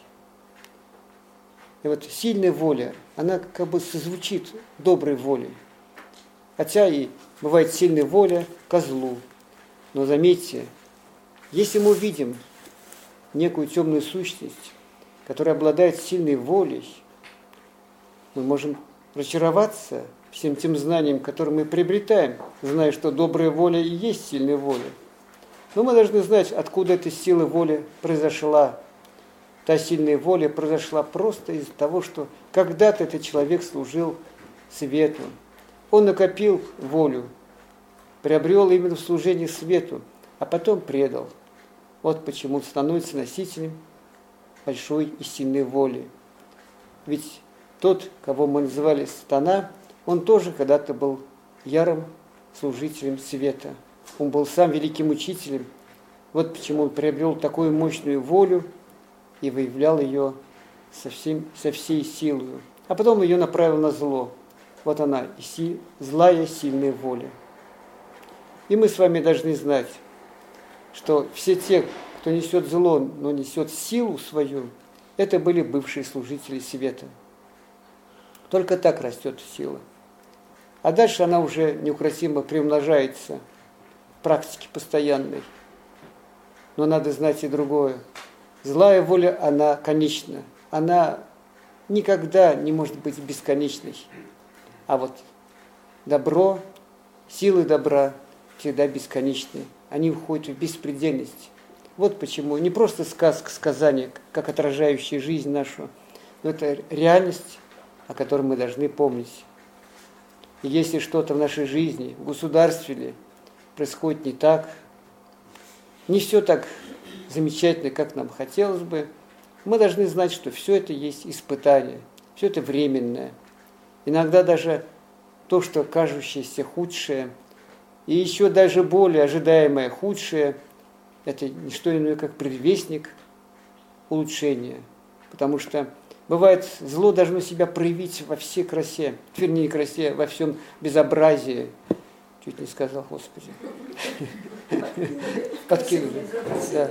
И вот сильная воля, она как бы созвучит доброй волей. Хотя и бывает сильная воля ко злу. Но заметьте, если мы увидим некую темную сущность, которая обладает сильной волей, мы можем разочароваться всем тем знанием, которое мы приобретаем, зная, что добрая воля и есть сильная воля. Но мы должны знать, откуда эта сила воли произошла. Та сильная воля произошла просто из-за того, что когда-то этот человек служил свету. Он накопил волю, приобрел именно в служении свету, а потом предал. Вот почему он становится носителем большой и сильной воли. Ведь тот, кого мы называли сатана, он тоже когда-то был ярым служителем света. Он был сам великим учителем. Вот почему он приобрел такую мощную волю и выявлял ее со всей силой. А потом ее направил на зло. Вот она, злая сильная воля. И мы с вами должны знать, что все те, кто несет зло, но несет силу свою, это были бывшие служители света. Только так растет сила. А дальше она уже неукротимо приумножается в практике постоянной. Но надо знать и другое. Злая воля, она конечна. Она никогда не может быть бесконечной. А вот добро, силы добра всегда бесконечны. Они уходят в беспредельность. Вот почему не просто сказка, сказание, как отражающая жизнь нашу, но это реальность, о которой мы должны помнить. И если что-то в нашей жизни, в государстве ли, происходит не так, не все так замечательно, как нам хотелось бы, Мы должны знать, что все это есть испытание, все это временное. Иногда даже то, что кажущееся худшее, и еще даже более ожидаемое худшее, это не что иное, как предвестник улучшения. Потому что бывает, зло должно себя проявить во всей красе, вернее, не красе, во всем безобразии. Чуть не сказал, Господи. Подкинули. Да.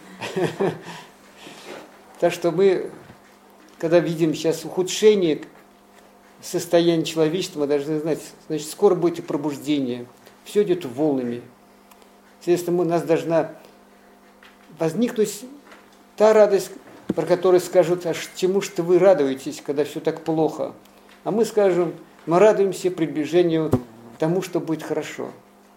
Так что мы, когда видим сейчас ухудшение состояния человечества, мы должны знать, значит, скоро будет и пробуждение. Все идет волнами. Соответственно, у нас должна возникнуть та радость, про которую скажут, а чему ж вы радуетесь, когда все так плохо? А мы скажем, мы радуемся приближению к тому, что будет хорошо.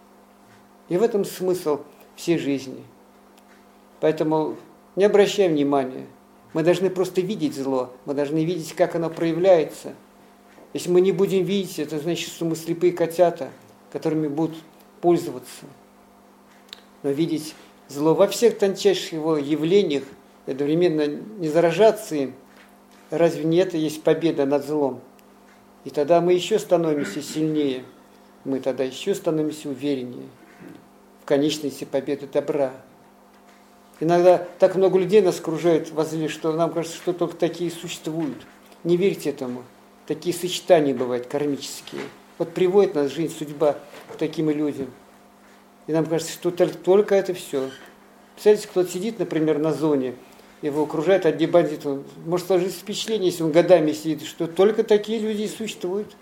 И в этом смысл всей жизни. Поэтому не обращаем внимания. Мы должны просто видеть зло, мы должны видеть, как оно проявляется. Если мы не будем видеть, это значит, что мы слепые котята, которыми будут пользоваться. Но видеть зло во всех тончайших его явлениях, одновременно не заражаться им, разве не это есть победа над злом? И тогда мы еще становимся сильнее, мы тогда еще становимся увереннее в конечности победы добра. Иногда так много людей нас окружает во зле, что нам кажется, что только такие существуют. Не верьте этому. Такие сочетания бывают кармические. Вот приводит нас жизнь, судьба к таким людям. И нам кажется, что только это все. Представляете, кто-то сидит, например, на зоне, его окружает одни бандиты. Может сложиться впечатление, если он годами сидит, что только такие люди и существуют.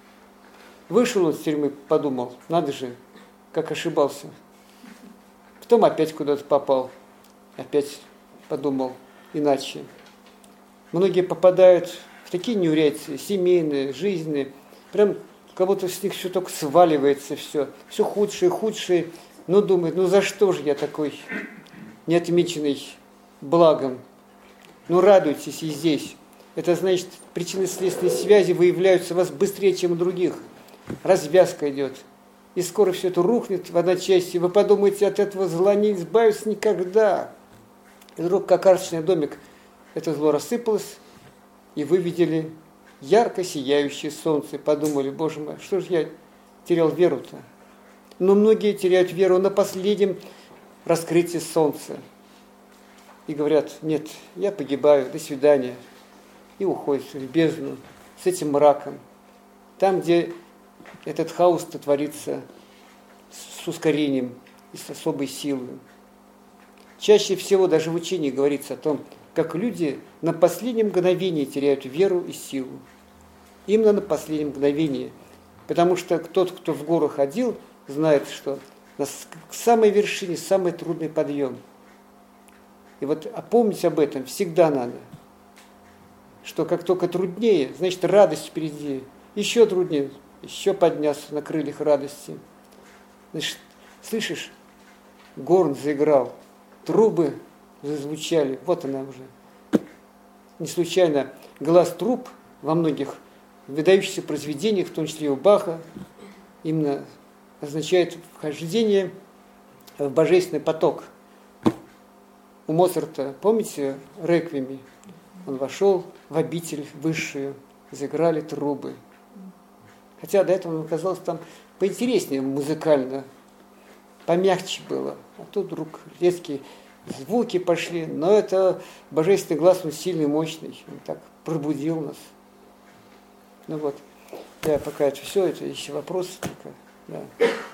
Вышел он из тюрьмы, подумал, надо же, как ошибался. Потом опять куда-то попал. Опять подумал иначе. Многие попадают в такие неурядицы, семейные, жизненные, прям как будто с них все только сваливается, все худшее, худшее. Но думает, за что же я такой неотмеченный благом? Радуйтесь и здесь. Это значит, причинно-следственные связи выявляются у вас быстрее, чем у других. Развязка идет. И скоро все это рухнет в одночасье. Вы подумаете, от этого зла не избавиться никогда. И вдруг, как карточный домик, это зло рассыпалось, и вы видели ярко сияющее солнце. Подумали, Боже мой, что же я терял веру-то? Но многие теряют веру на последнем раскрытии солнца. И говорят, нет, я погибаю, до свидания. И уходят в бездну с этим мраком. Там, где этот хаос-то творится с ускорением и с особой силой. Чаще всего даже в учении говорится о том, как люди на последнем мгновении теряют веру и силу. Именно на последнем мгновении. Потому что тот, кто в гору ходил, знает, что к самой вершине самый трудный подъем. И вот помнить об этом всегда надо. Что как только труднее, значит радость впереди. Еще труднее, еще подняться на крыльях радости. Значит, слышишь, горн заиграл, трубы зазвучали, вот она уже. Не случайно глаз труб во многих выдающихся произведениях, в том числе и у Баха, именно означает вхождение в божественный поток. У Моцарта, помните, реквиеми? Он вошел в обитель высшую, заиграли трубы. Хотя до этого, казалось, там поинтереснее музыкально, помягче было. А тут вдруг резкие звуки пошли, но это божественный глаз, он сильный, мощный. Он так пробудил нас. Я пока это все, это еще вопросы только. Да.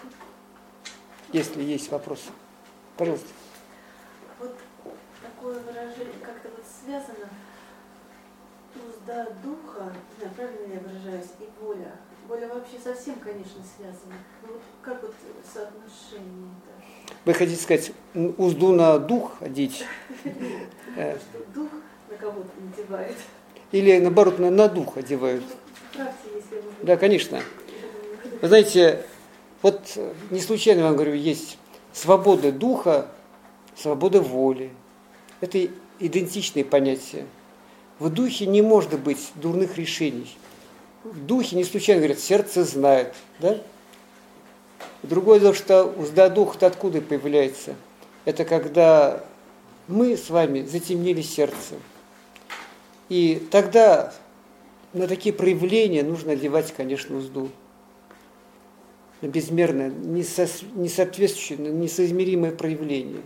Если есть вопросы, пожалуйста. Вот такое выражение как-то связано. Узда духа, не знаю, правильно я выражаюсь, и воля. Воля вообще совсем, конечно, связана. Но как соотношение-то? Вы хотите сказать, узду на дух одеть? Что дух на кого-то надевает. Или наоборот, на дух одевают? Правьте, если вы... Да, конечно. Вы знаете, вот не случайно вам говорю, есть свобода духа, свобода воли. Это идентичные понятия. В духе не может быть дурных решений. В духе не случайно говорят, сердце знает. Да? Другое дело, что узда духа-то откуда появляется? Это когда мы с вами затемнили сердце. И тогда на такие проявления нужно одевать, конечно, узду. На безмерное, несоответствующее, несоизмеримое проявление.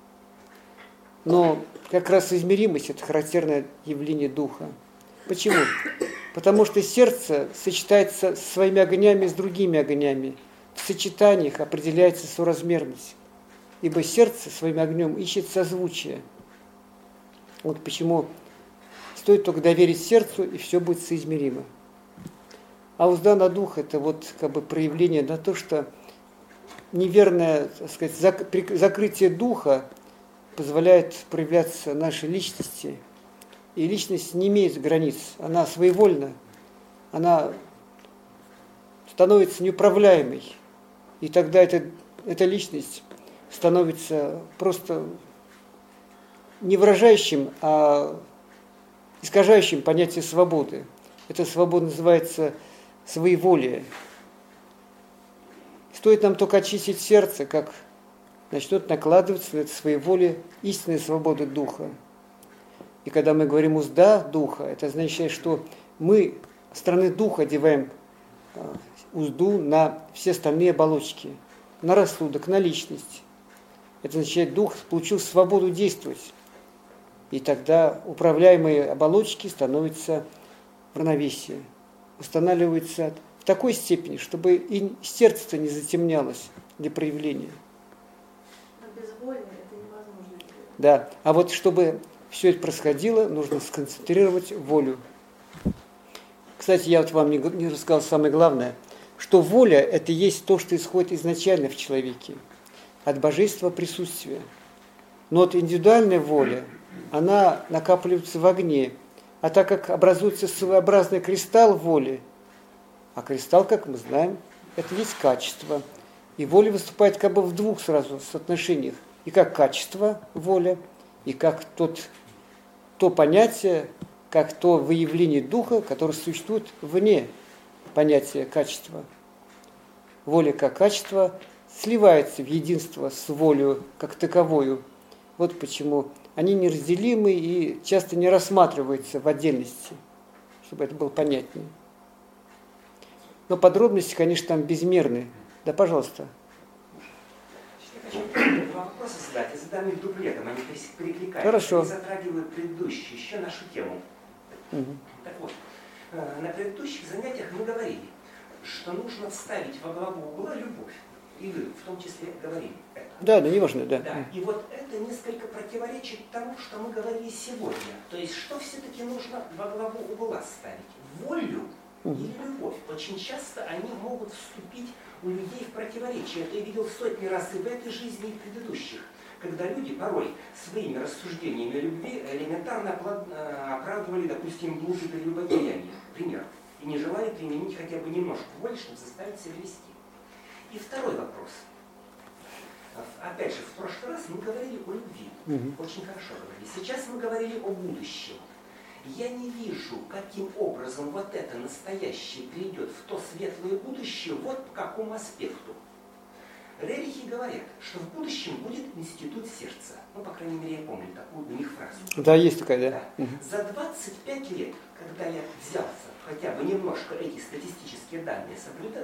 Но как раз измеримость – это характерное явление духа. Почему? Потому что сердце сочетается со своими огнями с другими огнями. В сочетаниях определяется соразмерность. Ибо сердце своим огнем ищет созвучие. Вот почему стоит только доверить сердцу, и все будет соизмеримо. А узда на дух – это вот как бы проявление на то, что неверное, так сказать, закрытие духа позволяет проявляться нашей личности. И личность не имеет границ, она своевольна, она становится неуправляемой. И тогда эта личность становится просто не выражающим, а искажающим понятие свободы. Эта свобода называется своеволие. Стоит нам только очистить сердце, как начнет накладываться на это своеволие истинная свобода духа. И когда мы говорим «узда духа», это означает, что мы со стороны духа одеваем узду на все остальные оболочки, на рассудок, на личность. Это означает, дух получил свободу действовать. И тогда управляемые оболочки становятся в равновесии, устанавливаются в такой степени, чтобы и сердце-то не затемнялось для проявления. Но без воли это невозможно. Да, а вот чтобы все это происходило, нужно сконцентрировать волю. Кстати, я вот вам не рассказал самое главное, что воля – это есть то, что исходит изначально в человеке, от божественного присутствия. Но вот индивидуальная воля, она накапливается в огне, а так как образуется своеобразный кристалл воли, а кристалл, как мы знаем, это есть качество, и воля выступает как бы в двух сразу соотношениях, и как качество воля, и как то понятие, как то выявление духа, которое существует вне понятия качества. Воля как качество сливается в единство с волей как таковою. Вот почему они неразделимы и часто не рассматриваются в отдельности, чтобы это было понятнее. Но подробности, конечно, там безмерны. Да, пожалуйста. Я хочу два вопроса задать, и задам их дублетом, они перекликаются. Хорошо. Они затрагивают предыдущую, еще нашу тему. Так вот, на предыдущих занятиях мы говорили, что нужно вставить во главу угла любовь. И вы в том числе говорили это. Да, не важно, да. Да. И вот это несколько противоречит тому, что мы говорили сегодня. То есть, что все-таки нужно во главу угла ставить? Волю или любовь? Очень часто они могут вступить у людей в противоречие. Это я видел сотни раз и в этой жизни, и в предыдущих. Когда люди порой своими рассуждениями о любви элементарно оправдывали, допустим, глупые прелюбодеяния, пример, и не желали применить хотя бы немножко воли, чтобы заставить себя вести. И второй вопрос. Опять же, в прошлый раз мы говорили о любви. Очень хорошо говорили. Сейчас мы говорили о будущем. Я не вижу, каким образом вот это настоящее придет в то светлое будущее, вот по какому аспекту. Рерихи говорят, что в будущем будет институт сердца. Ну, по крайней мере, я помню такую у них фразу. Да, есть такая, да. За 25 лет, когда я взялся хотя бы немножко эти статистические данные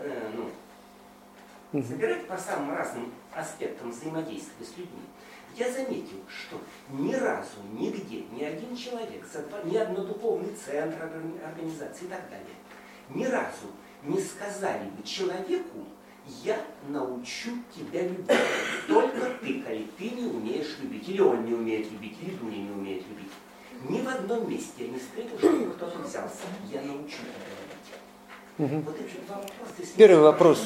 собирать по самым разным аспектам взаимодействия с людьми, я заметил, что ни разу, нигде, ни один человек, ни одно духовный центр, организации и так далее, ни разу не сказали бы человеку: я научу тебя любить. Только ты, коли ты не умеешь любить, или он не умеет любить, или Дуня не умеет любить. Ни в одном месте я не встретил, чтобы кто-то взялся: я научу тебя любить. Вот эти два вопроса. Первый вопрос.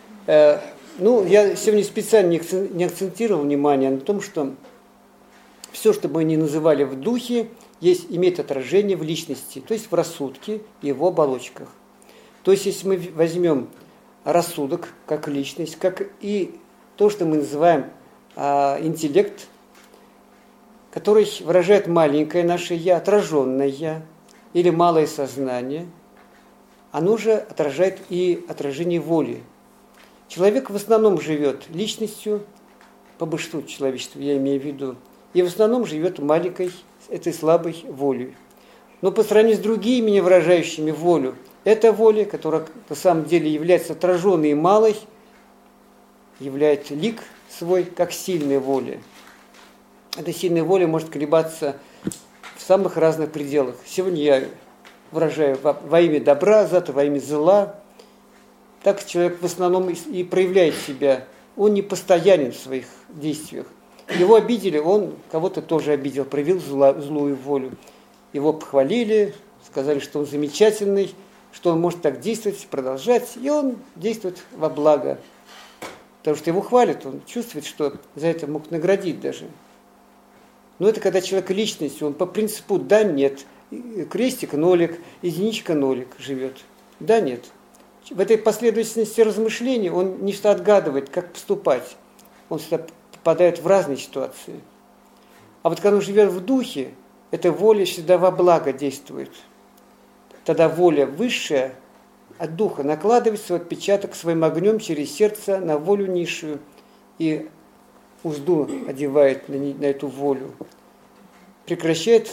Я сегодня специально не акцентировал внимание на том, что все, что мы не называли в духе, имеет отражение в личности, то есть в рассудке и в оболочках. То есть, если мы возьмем рассудок как личность, как и то, что мы называем интеллект, который выражает маленькое наше «я», отраженное «я» или малое сознание, оно же отражает и отражение воли. Человек в основном живет личностью, по большинству человечества, я имею в виду, и в основном живет маленькой, этой слабой волей. Но по сравнению с другими, не выражающими волю, эта воля, которая на самом деле является отраженной и малой, является лик свой как сильная воля. Эта сильная воля может колебаться в самых разных пределах. Сегодня я выражаю во имя добра, завтра во имя зла. Так человек в основном и проявляет себя. Он не постоянен в своих действиях. Его обидели, он кого-то тоже обидел, проявил злую волю. Его похвалили, сказали, что он замечательный, что он может так действовать, продолжать, и он действует во благо. Потому что его хвалят, он чувствует, что за это могут наградить даже. Но это когда человек личность, он по принципу «да», «нет», крестик, нолик, единичка, нолик живет. Да, нет. В этой последовательности размышлений он не всегда отгадывает, как поступать. Он всегда попадает в разные ситуации. А вот когда он живет в духе, эта воля всегда во благо действует. Тогда воля высшая от духа накладывает свой отпечаток своим огнем через сердце на волю низшую и узду одевает на эту волю. Прекращает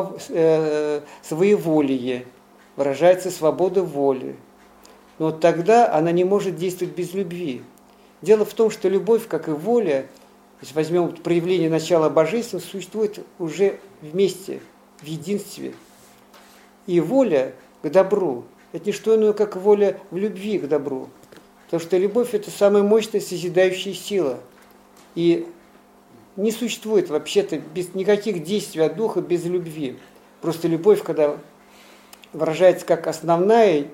своеволие, выражается свобода воли. Но вот тогда она не может действовать без любви. Дело в том, что любовь, как и воля, если возьмем проявление начала божественного, существует уже вместе, в единстве. И воля к добру – это не что иное, как воля в любви к добру. Потому что любовь – это самая мощная созидающая сила. И не существует вообще-то без никаких действий от духа без любви. Просто любовь, когда выражается как основная,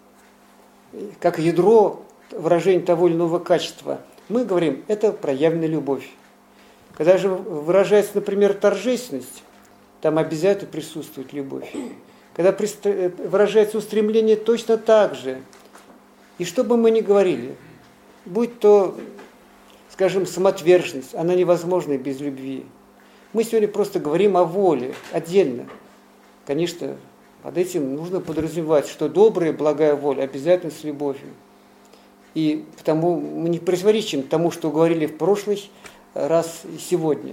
как ядро выражения того или иного качества, мы говорим, это проявленная любовь. Когда же выражается, например, торжественность, там обязательно присутствует любовь. Когда выражается устремление, точно так же. И что бы мы ни говорили, будь то, скажем, самоотверженность, она невозможна без любви. Мы сегодня просто говорим о воле отдельно. Конечно, под этим нужно подразумевать, что добрая, благая воля обязательно с любовью. И потому мы не противоречим тому, что говорили в прошлый раз и сегодня.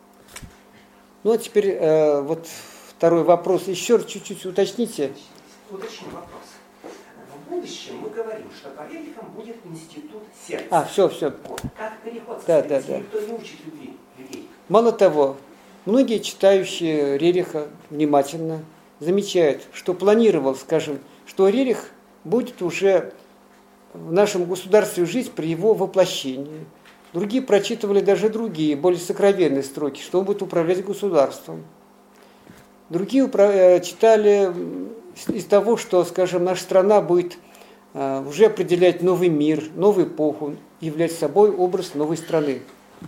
Ну а теперь вот второй вопрос. Еще раз чуть-чуть уточните. Уточним вопрос. В будущем мы говорим, что по Рерихам будет институт сердца. Все. Вот. Как переход Да. никто не учит любви людей. Мало того, многие читающие Рериха внимательно замечают, что планировал, скажем, что Рерих будет уже в нашем государстве жить при его воплощении. Другие прочитывали даже другие, более сокровенные строки, что он будет управлять государством. Другие читали из того, что, скажем, наша страна будет уже определять новый мир, новую эпоху, являть собой образ новой страны.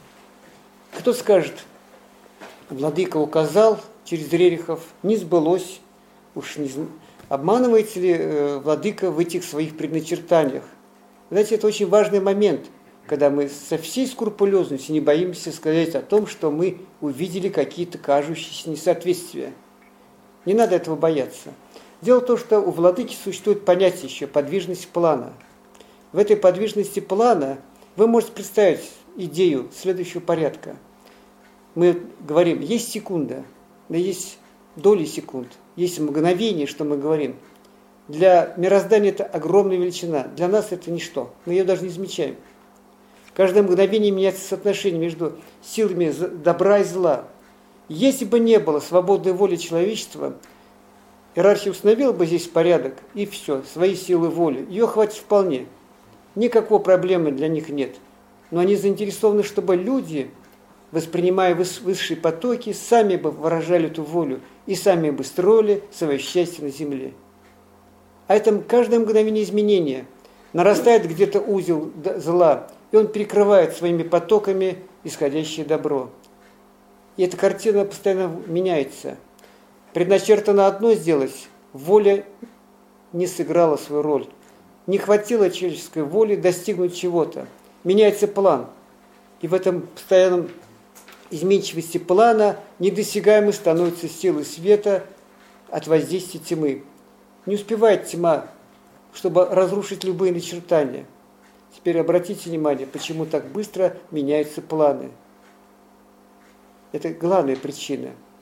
Кто скажет, владыка указал через Рерихов, не сбылось, уж не знаю, обманывается ли владыка в этих своих предначертаниях. Знаете, это очень важный момент, когда мы со всей скрупулезностью не боимся сказать о том, что мы увидели какие-то кажущиеся несоответствия. Не надо этого бояться. Дело в том, что у владыки существует понятие еще подвижность плана. В этой подвижности плана вы можете представить идею следующего порядка. Мы говорим, есть секунда, но есть доли секунд, есть мгновение, что мы говорим. Для мироздания это огромная величина, для нас это ничто, мы ее даже не замечаем. Каждое мгновение меняется соотношение между силами добра и зла. Если бы не было свободной воли человечества, иерархия установила бы здесь порядок, и все, свои силы воли. Ее хватит вполне. Никакой проблемы для них нет. Но они заинтересованы, чтобы люди, воспринимая высшие потоки, сами бы выражали эту волю и сами бы строили свое счастье на земле. А это каждое мгновение изменения. Нарастает где-то узел зла, и он перекрывает своими потоками исходящее добро. И эта картина постоянно меняется. Предначертано одно сделать, воля не сыграла свою роль. Не хватило человеческой воли достигнуть чего-то. Меняется план. И в этом постоянном изменчивости плана недосягаемой становится силы света от воздействия тьмы. Не успевает тьма, чтобы разрушить любые начертания. Теперь обратите внимание, почему так быстро меняются планы. Это главная причина.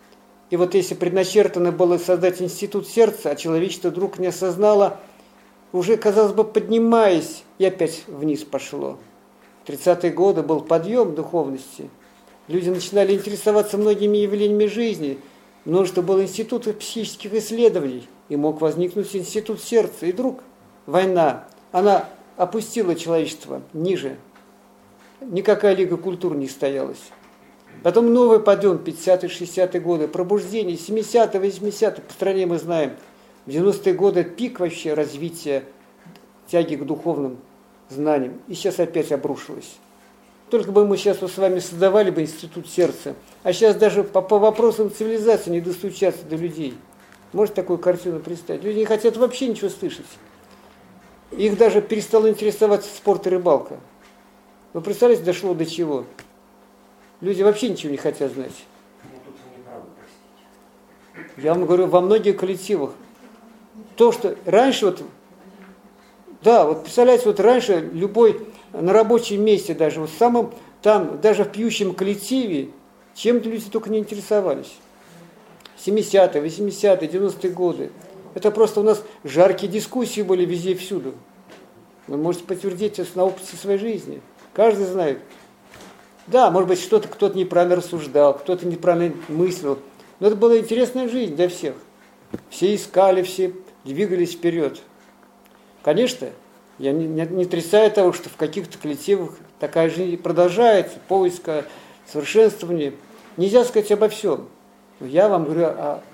И вот если предначертано было создать институт сердца, а человечество вдруг не осознало, уже, казалось бы, поднимаясь, и опять вниз пошло. В 30-е годы был подъем духовности. Люди начинали интересоваться многими явлениями жизни. Множество было институтов психических исследований. И мог возникнуть институт сердца. И вдруг война, она опустила человечество ниже. Никакая лига культур не стоялась. Потом новый подъем, 50-е, 60-е годы, пробуждение, 70-е, 80-е, по стране мы знаем. В 90-е годы пик вообще развития тяги к духовным знаниям. И сейчас опять обрушилось. Только бы мы сейчас с вами создавали бы институт сердца. А сейчас даже по вопросам цивилизации не достучаться до людей. Можете такую картину представить? Люди не хотят вообще ничего слышать. Их даже перестало интересовать спорт и рыбалка. Вы представляете, дошло до чего? Люди вообще ничего не хотят знать. Я вам говорю, во многих коллективах. То, что раньше вот... Да, вот представляете, вот раньше любой на рабочем месте даже, вот самым там, даже в пьющем коллективе, чем-то люди только не интересовались. 70-е, 80-е, 90-е годы. Это просто у нас жаркие дискуссии были везде и всюду. Вы можете подтвердить это на опыте своей жизни. Каждый знает. Да, может быть, кто-то неправильно рассуждал, кто-то неправильно мыслил. Но это была интересная жизнь для всех. Все искали, все двигались вперед. Конечно, я не отрицаю того, что в каких-то коллективах такая жизнь продолжается, поиска, совершенствования. Нельзя сказать обо всем. Но я вам говорю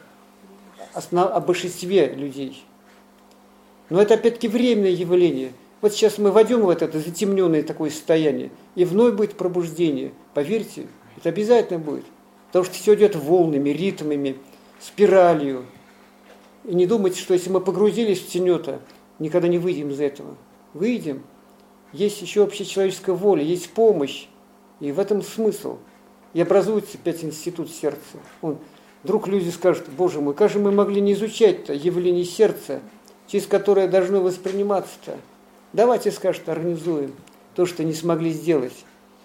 о большинстве людей. Но это опять-таки временное явление. Вот сейчас мы войдем в это затемненное такое состояние, и вновь будет пробуждение. Поверьте, это обязательно будет. Потому что все идет волнами, ритмами, спиралью. И не думайте, что если мы погрузились в тенета, никогда не выйдем из этого. Выйдем. Есть еще общечеловеческая воля, есть помощь. И в этом смысл. И образуется опять институт сердца. Вдруг люди скажут: Боже мой, как же мы могли не изучать-то явление сердца, через которое должно восприниматься-то? Давайте, скажут, организуем то, что не смогли сделать.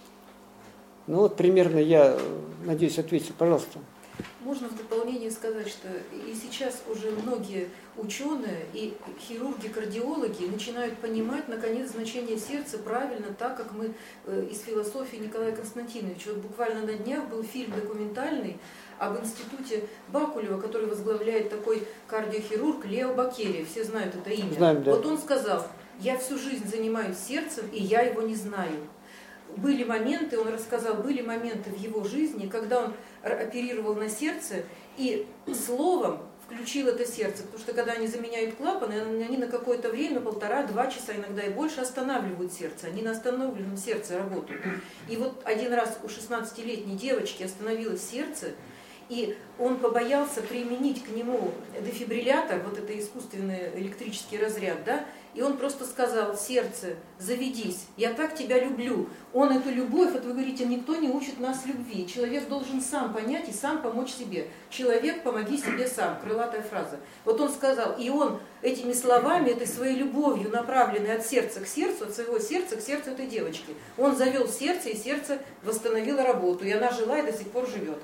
Ну вот примерно я, надеюсь, ответил. Пожалуйста. Можно в дополнение сказать, что и сейчас уже многие ученые и хирурги, кардиологи начинают понимать, наконец, значение сердца правильно, так как мы из философии Николая Константиновича. Вот буквально на днях был фильм документальный об институте Бакулева, который возглавляет такой кардиохирург Лео Баккери. Все знают это имя. Знаем, да. Вот он сказал: я всю жизнь занимаюсь сердцем, и я его не знаю. Были моменты, он рассказал, были моменты в его жизни, когда он оперировал на сердце и словом включил это сердце, потому что когда они заменяют клапаны, они на какое-то время, 1,5-2 часа, иногда и больше, останавливают сердце, они на остановленном сердце работают. И вот один раз у 16-летней девочки остановилось сердце, и он побоялся применить к нему дефибриллятор, вот это искусственный электрический разряд, да, и он просто сказал: сердце, заведись, я так тебя люблю. Он эту любовь, вот вы говорите, никто не учит нас любви. Человек должен сам понять и сам помочь себе. Человек, помоги себе сам, крылатая фраза. Вот он сказал, и он этими словами, этой своей любовью, направленной от сердца к сердцу, от своего сердца к сердцу этой девочки, он завел сердце, и сердце восстановило работу, и она жила и до сих пор живет.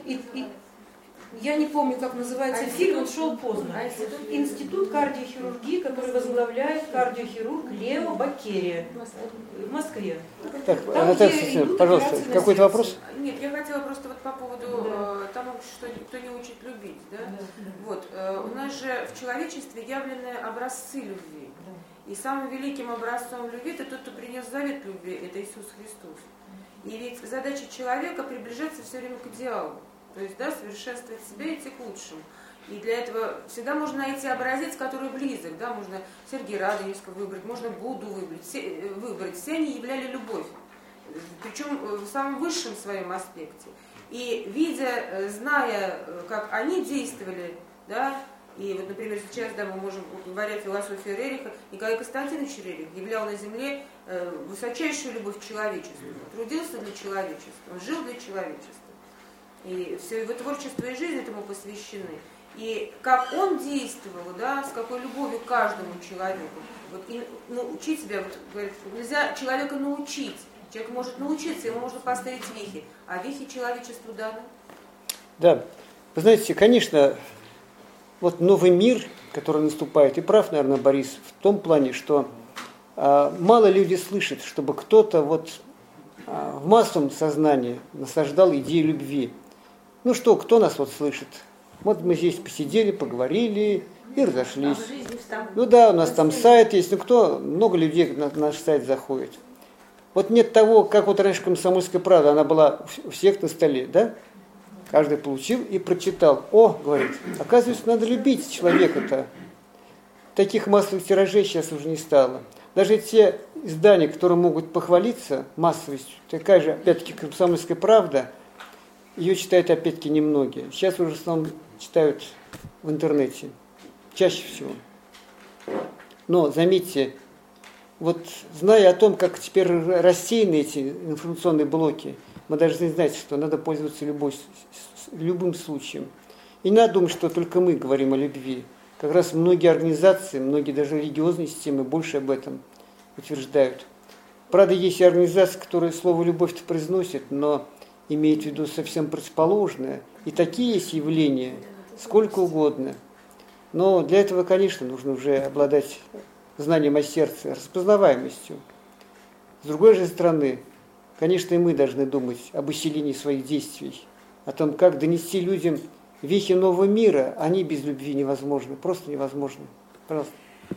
Я не помню, как называется фильм, он шел поздно. Институт кардиохирургии, который возглавляет кардиохирург Лео Баккери в Москве. Так, Там, Наталья, пожалуйста, какой-то вопрос? Нет, я хотела просто вот по поводу того, что никто не учит любить. Да? Вот, у нас же в человечестве явлены образцы любви. И самым великим образцом любви — это тот, кто принес завет любви, это Иисус Христос. И ведь задача человека — приближаться все время к идеалу. То есть, да, совершенствовать себя и идти к лучшему. И для этого всегда можно найти образец, который близок. Да? Можно Сергия Радонежского выбрать, можно Будду выбрать. Все они являли любовь. Причем в самом высшем своем аспекте. И видя, зная, как они действовали, да, и вот, например, сейчас, да, мы можем, говоря о философии Рериха, Николай Константинович Рерих являл на земле высочайшую любовь к человечеству. Трудился для человечества, он жил для человечества. И все его творчество и жизнь этому посвящены. И как он действовал, да, с какой любовью к каждому человеку. Вот, и научить себя, вот, говорит, нельзя человека научить. Человек может научиться, ему можно поставить вехи, а вехи человечеству даны. Да, Вы знаете, конечно, вот новый мир, который наступает, и прав, наверное, Борис, в том плане, что мало люди слышат, чтобы кто-то вот в массовом сознании насаждал идею любви. Ну что, кто нас вот слышит? Вот мы здесь посидели, поговорили и разошлись. Ну да, у нас там сайт есть, ну много людей на наш сайт заходит. Вот нет того, как вот раньше «Комсомольская правда», она была у всех на столе, да? Каждый получил и прочитал. О, говорит, оказывается, надо любить человека-то. Таких массовых тиражей сейчас уже не стало. Даже те издания, которые могут похвалиться массовостью, такая же, опять-таки, «Комсомольская правда», ее читают, опять-таки, немногие. Сейчас уже в основном читают в интернете. Чаще всего. Но, заметьте, вот зная о том, как теперь рассеяны эти информационные блоки, мы должны знать, что надо пользоваться любым случаем. И не надо думать, что только мы говорим о любви. Как раз многие организации, многие даже религиозные системы больше об этом утверждают. Правда, есть и организации, которые слово «любовь»-то произносят, но имеют в виду совсем противоположное. И такие есть явления, сколько угодно. Но для этого, конечно, нужно уже обладать знанием о сердце, распознаваемостью. С другой же стороны, конечно, и мы должны думать об усилении своих действий, о том, как донести людям вехи нового мира. Они без любви невозможны, просто невозможны. Пожалуйста.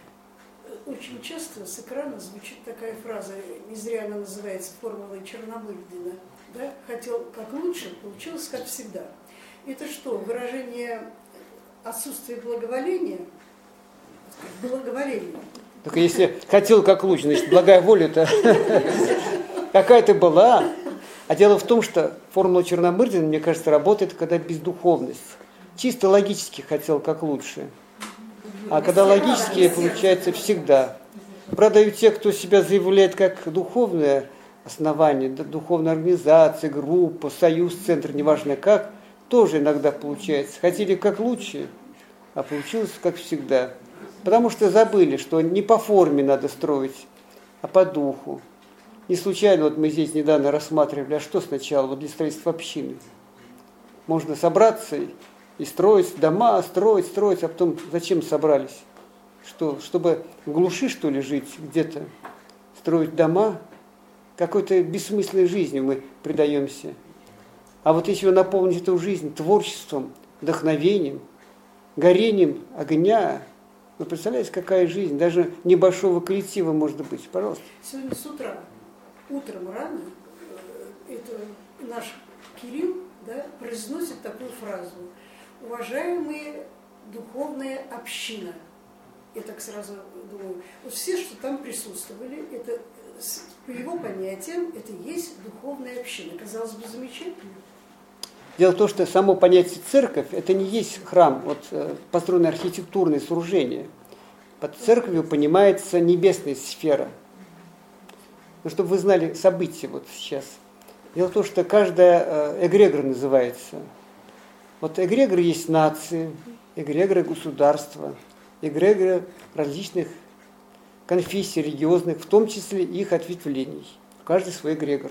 Очень часто с экрана звучит такая фраза, не зря она называется формулой Чернобыльдина. Да? Хотел как лучше, получилось как всегда. Это что, выражение отсутствия благоволения? Благоволение. Только если хотел как лучше, значит, благая воля-то какая-то была. А дело в том, что формула Чернобыльдина, мне кажется, работает, когда бездуховность. Чисто логически хотел как лучше. А когда логически, получается всегда. Правда, и те, кто себя заявляет как духовное основание, духовная организация, группа, союз, центр, неважно как, тоже иногда получается. Хотели как лучше, а получилось как всегда. Потому что забыли, что не по форме надо строить, а по духу. Не случайно, вот мы здесь недавно рассматривали, а что сначала вот для строительства общины? Можно собраться и строить дома, строить, а потом зачем собрались? Что, чтобы в глуши, что ли, жить где-то? Строить дома? Какой-то бессмысленной жизнью мы предаемся. А вот если вы наполните эту жизнь творчеством, вдохновением, горением огня, вы представляете, какая жизнь? Даже небольшого коллектива может быть. Пожалуйста. Сегодня с утра, утром рано, это наш Кирилл, да, произносит такую фразу: уважаемые духовная община. Я так сразу думаю, вот все, что там присутствовали, это по его понятиям, это и есть духовная община. Казалось бы, замечательно. Дело в том, что само понятие церковь, это не есть храм, вот построенное архитектурное сооружение. Под церковью понимается небесная сфера. Ну, чтобы вы знали события вот сейчас. Дело в том, что каждая эгрегор называется. Вот эгрегоры есть нации, эгрегоры государства, эгрегоры различных конфессий религиозных, в том числе их ответвлений. Каждый свой эгрегор.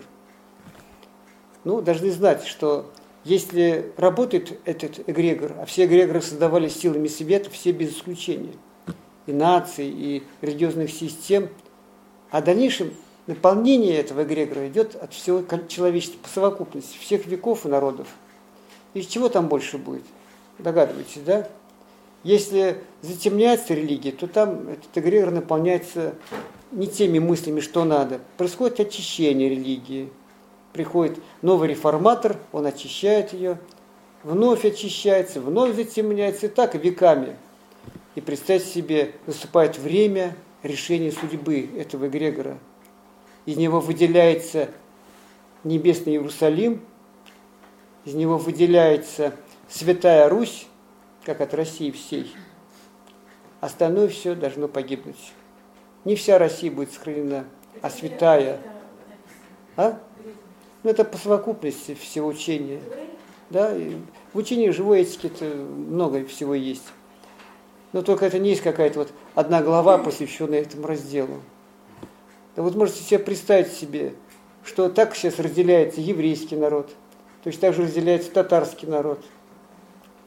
Ну, должны знать, что если работает этот эгрегор, а все эгрегоры создавались силами света, все без исключения, и наций, и религиозных систем, а в дальнейшем наполнение этого эгрегора идет от всего человечества по совокупности, всех веков и народов. И чего там больше будет? Догадываетесь, да? Если затемняется религия, то там этот эгрегор наполняется не теми мыслями, что надо. Происходит очищение религии. Приходит новый реформатор, он очищает ее, вновь очищается, вновь затемняется, и так веками. И представьте себе, наступает время решения судьбы этого эгрегора. Из него выделяется небесный Иерусалим, из него выделяется Святая Русь, как от России всей. Остальное все должно погибнуть. Не вся Россия будет сохранена, а святая. А? Ну, это по совокупности всего учения. Да? И в учении живой этики-то много всего есть. Но только это не есть какая-то вот одна глава, посвященная этому разделу. Да вот можете себе представить себе, что так сейчас разделяется еврейский народ, точно так же разделяется татарский народ.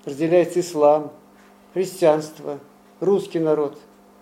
разделяется ислам, христианство, русский народ.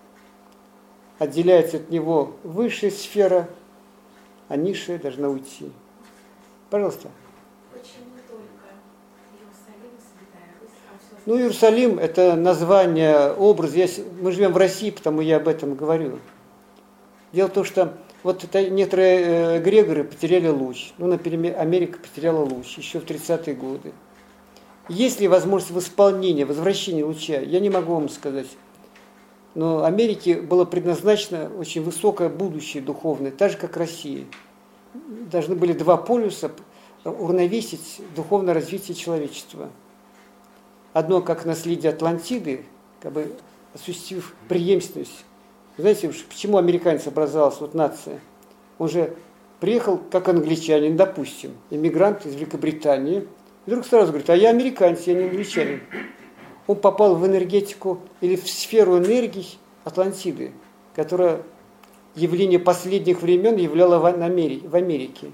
Отделяется от него высшая сфера, а низшая должна уйти. Пожалуйста. Почему только Иерусалим и Святая Русь, а всё Ну, Иерусалим – это название, образ. Мы живем в России, потому я об этом говорю. Дело в том, что вот это некоторые эгрегоры потеряли луч. Ну, например, Америка потеряла луч еще в 30-е годы. Есть ли возможность восполнения, возвращения луча? Я не могу вам сказать. Но Америке было предназначено очень высокое будущее духовное, так же, как России. Должны были два полюса уравновесить духовное развитие человечества. Одно как наследие Атлантиды, как бы осуществив преемственность. Знаете, почему американец образовалась вот нация? Он же приехал как англичанин, допустим, иммигрант из Великобритании, и вдруг сразу говорит, а я американец, я не англичанин. Он попал в энергетику или в сферу энергий Атлантиды, которая явление последних времен являла в Америке.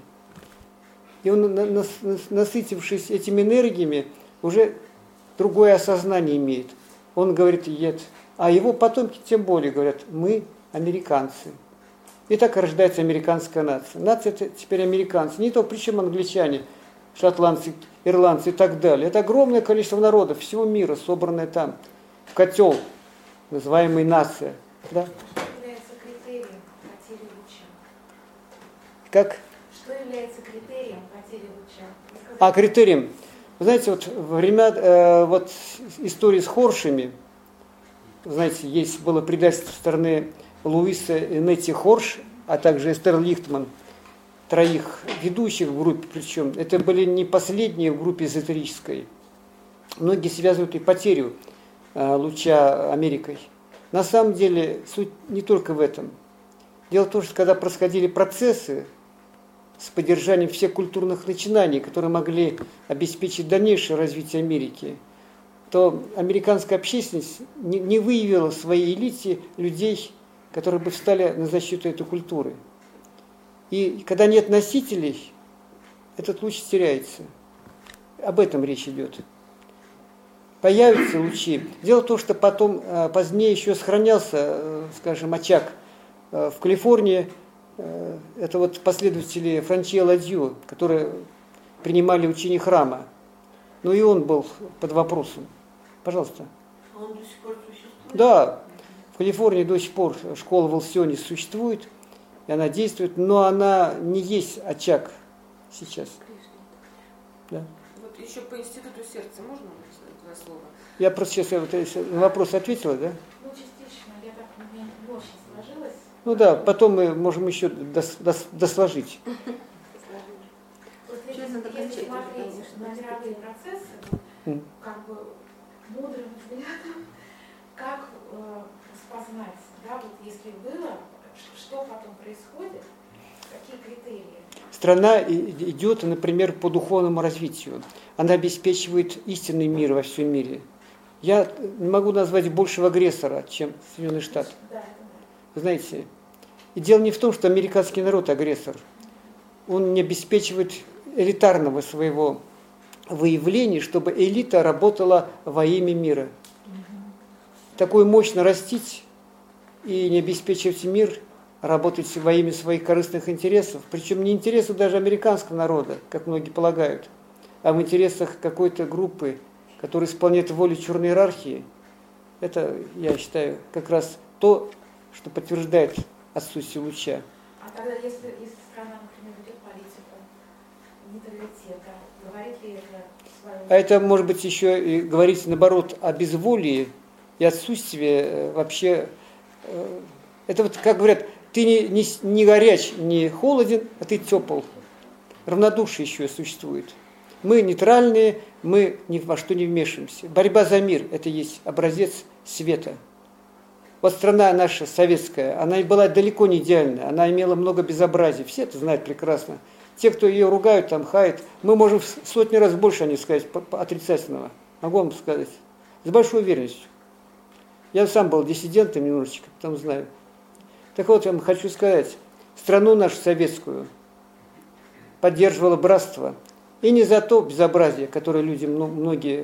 И он, насытившись этими энергиями, уже другое осознание имеет. Он говорит, нет. А его потомки тем более говорят, мы американцы. И так рождается американская нация. Нация это теперь американцы. Не то, причем англичане, шотландцы, ирландцы и так далее. Это огромное количество народов всего мира, собранное там, в котел, называемый нация. Да? Что является критерием потери луча? Как? Что является критерием потери луча? А критерием? Вы знаете, вот во время вот истории с Хоршами, знаете, есть было предательство со стороны Луиса и Нетти Хорш, а также Эстер Лихтман, троих ведущих в группе, причем это были не последние в группе эзотерической. Многие связывают и потерю луча Америкой. На самом деле суть не только в этом. Дело в том, что когда происходили процессы с поддержанием всех культурных начинаний, которые могли обеспечить дальнейшее развитие Америки, то американская общественность не выявила в своей элите людей, которые бы встали на защиту этой культуры. И когда нет носителей, этот луч теряется. Об этом речь идет. Появятся лучи. Дело в том, что потом, позднее еще сохранялся, скажем, очаг в Калифорнии. Это вот последователи Франчия Ладью, которые принимали учение храма. Но и он был под вопросом. Пожалуйста. А он до сих пор существует? Да, в Калифорнии до сих пор школа в Алсионе существует, и она действует, но она не есть очаг сейчас. Да. Вот еще по институту сердца можно два слова? Я просто сейчас на вопрос ответила, да? Ну, частично, я так, у меня не очень сложилось. Ну да, потом мы можем еще досложить. Вот если смотреть на мировые процессы, как бы мудрым взглядом, как распознать, да, вот если было, что потом происходит, какие критерии? Страна идет, например, по духовному развитию. Она обеспечивает истинный мир во всем мире. Я не могу назвать большего агрессора, чем Соединенные Штаты. Да. Знаете, и дело не в том, что американский народ агрессор. Он не обеспечивает элитарного своего выявления, чтобы элита работала во имя мира. Такое мощно растить и не обеспечивать мир, работать во имя своих корыстных интересов, причем не интересов даже американского народа, как многие полагают, а в интересах какой-то группы, которая исполняет волю черной иерархии. Это, я считаю, как раз то, что подтверждает отсутствие луча. А тогда, если страна, например, ведет политику нейтралитета, говорит ли это свое... А это, может быть, еще и говорить, наоборот, о безволии и отсутствии вообще... Это вот, как говорят, ты не горяч, не холоден, а ты тепл. Равнодушие еще существует. Мы нейтральные, мы ни во что не вмешиваемся. Борьба за мир – это есть образец света. Вот страна наша, советская, она и была далеко не идеальная, она имела много безобразий, все это знают прекрасно. Те, кто ее ругают, там, хаят, мы можем в сотни раз больше о ней сказать отрицательного. Могу вам сказать. С большой уверенностью. Я сам был диссидентом немножечко, потом знаю. Так вот, я вам хочу сказать, страну нашу советскую поддерживало братство. И не за то безобразие, которое люди многие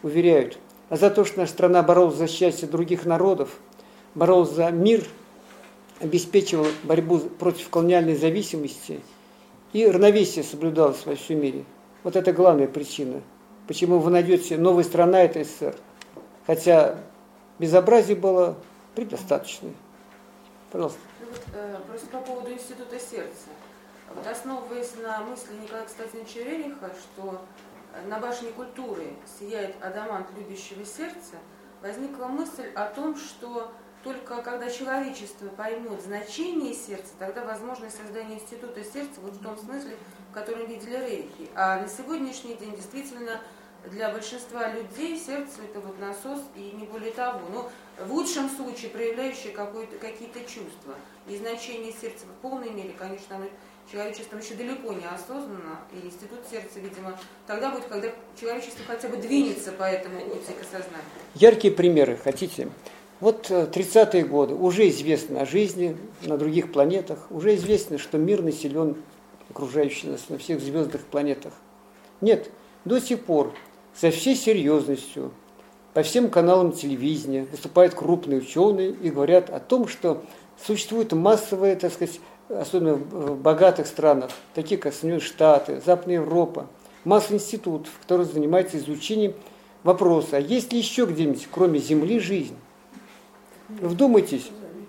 уверяют, а за то, что наша страна боролась за счастье других народов, боролась за мир, обеспечивала борьбу против колониальной зависимости и равновесие соблюдалось во всем мире. Вот это главная причина, почему вы найдете новая страна – это СССР. Хотя безобразие было предостаточно. Пожалуйста. Просто по поводу института сердца. Вот основываясь на мысли Николая Константиновича Рериха, что на башне культуры сияет адамант любящего сердца, возникла мысль о том, что только когда человечество поймет значение сердца, тогда возможно создание института сердца вот в том смысле, в котором видели Рерихи. А на сегодняшний день действительно для большинства людей сердце – это вот насос и не более того. Но в лучшем случае проявляющее какие-то чувства. И значение сердца в полной мере, конечно, оно человечеством еще далеко не осознанно. И институт сердца, видимо, тогда будет, когда человечество хотя бы двинется по этому пути к осознанию. Яркие примеры хотите? Вот 30-е годы. Уже известно о жизни на других планетах. Уже известно, что мир населен окружающий нас на всех звездных планетах. Нет, до сих пор со всей серьезностью по всем каналам телевидения выступают крупные ученые и говорят о том, что существует массовое, так сказать, особенно в богатых странах, таких как Соединенные Штаты, Западная Европа, масса институтов, которые занимаются изучением вопроса, а есть ли еще где-нибудь, кроме Земли, жизнь? Вдумайтесь,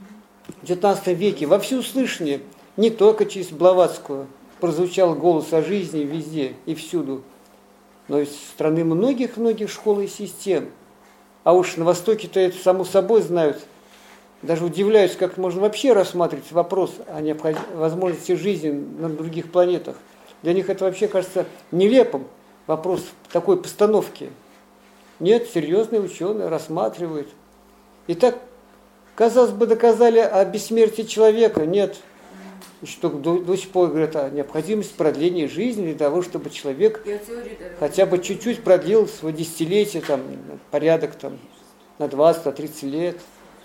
в XIX веке во всеуслышание, не только через Блаватскую, прозвучал голос о жизни везде и всюду, но из страны многих-многих школ и систем. А уж на Востоке-то это само собой знают. Даже удивляюсь, как можно вообще рассматривать вопрос о возможности жизни на других планетах. Для них это вообще кажется нелепым, вопрос такой постановки. Нет, серьезные ученые рассматривают. Итак, казалось бы, доказали о бессмертии человека. Нет. Что до сих пор говорят о необходимости продления жизни для того, чтобы человек хотя бы чуть-чуть продлил свое десятилетие, там, порядок там, на 20-30 лет.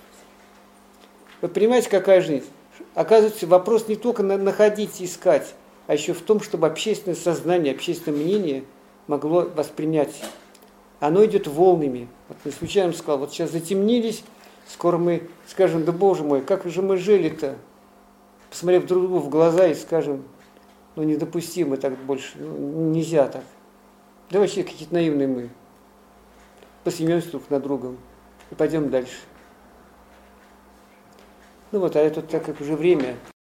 Вы понимаете, какая жизнь? Оказывается, вопрос не только находить и искать, а еще в том, чтобы общественное сознание, общественное мнение могло воспринять. Оно идет волнами. Вот не случайно сказал, вот сейчас затемнились, скоро мы скажем, да Боже мой, как же мы жили-то? Посмотрев друг другу в глаза и скажем, ну недопустимо так больше, ну, нельзя так. Да вообще какие-то наивные мы. Посмеемся друг над другом и пойдем дальше. Ну вот, а это так как уже время.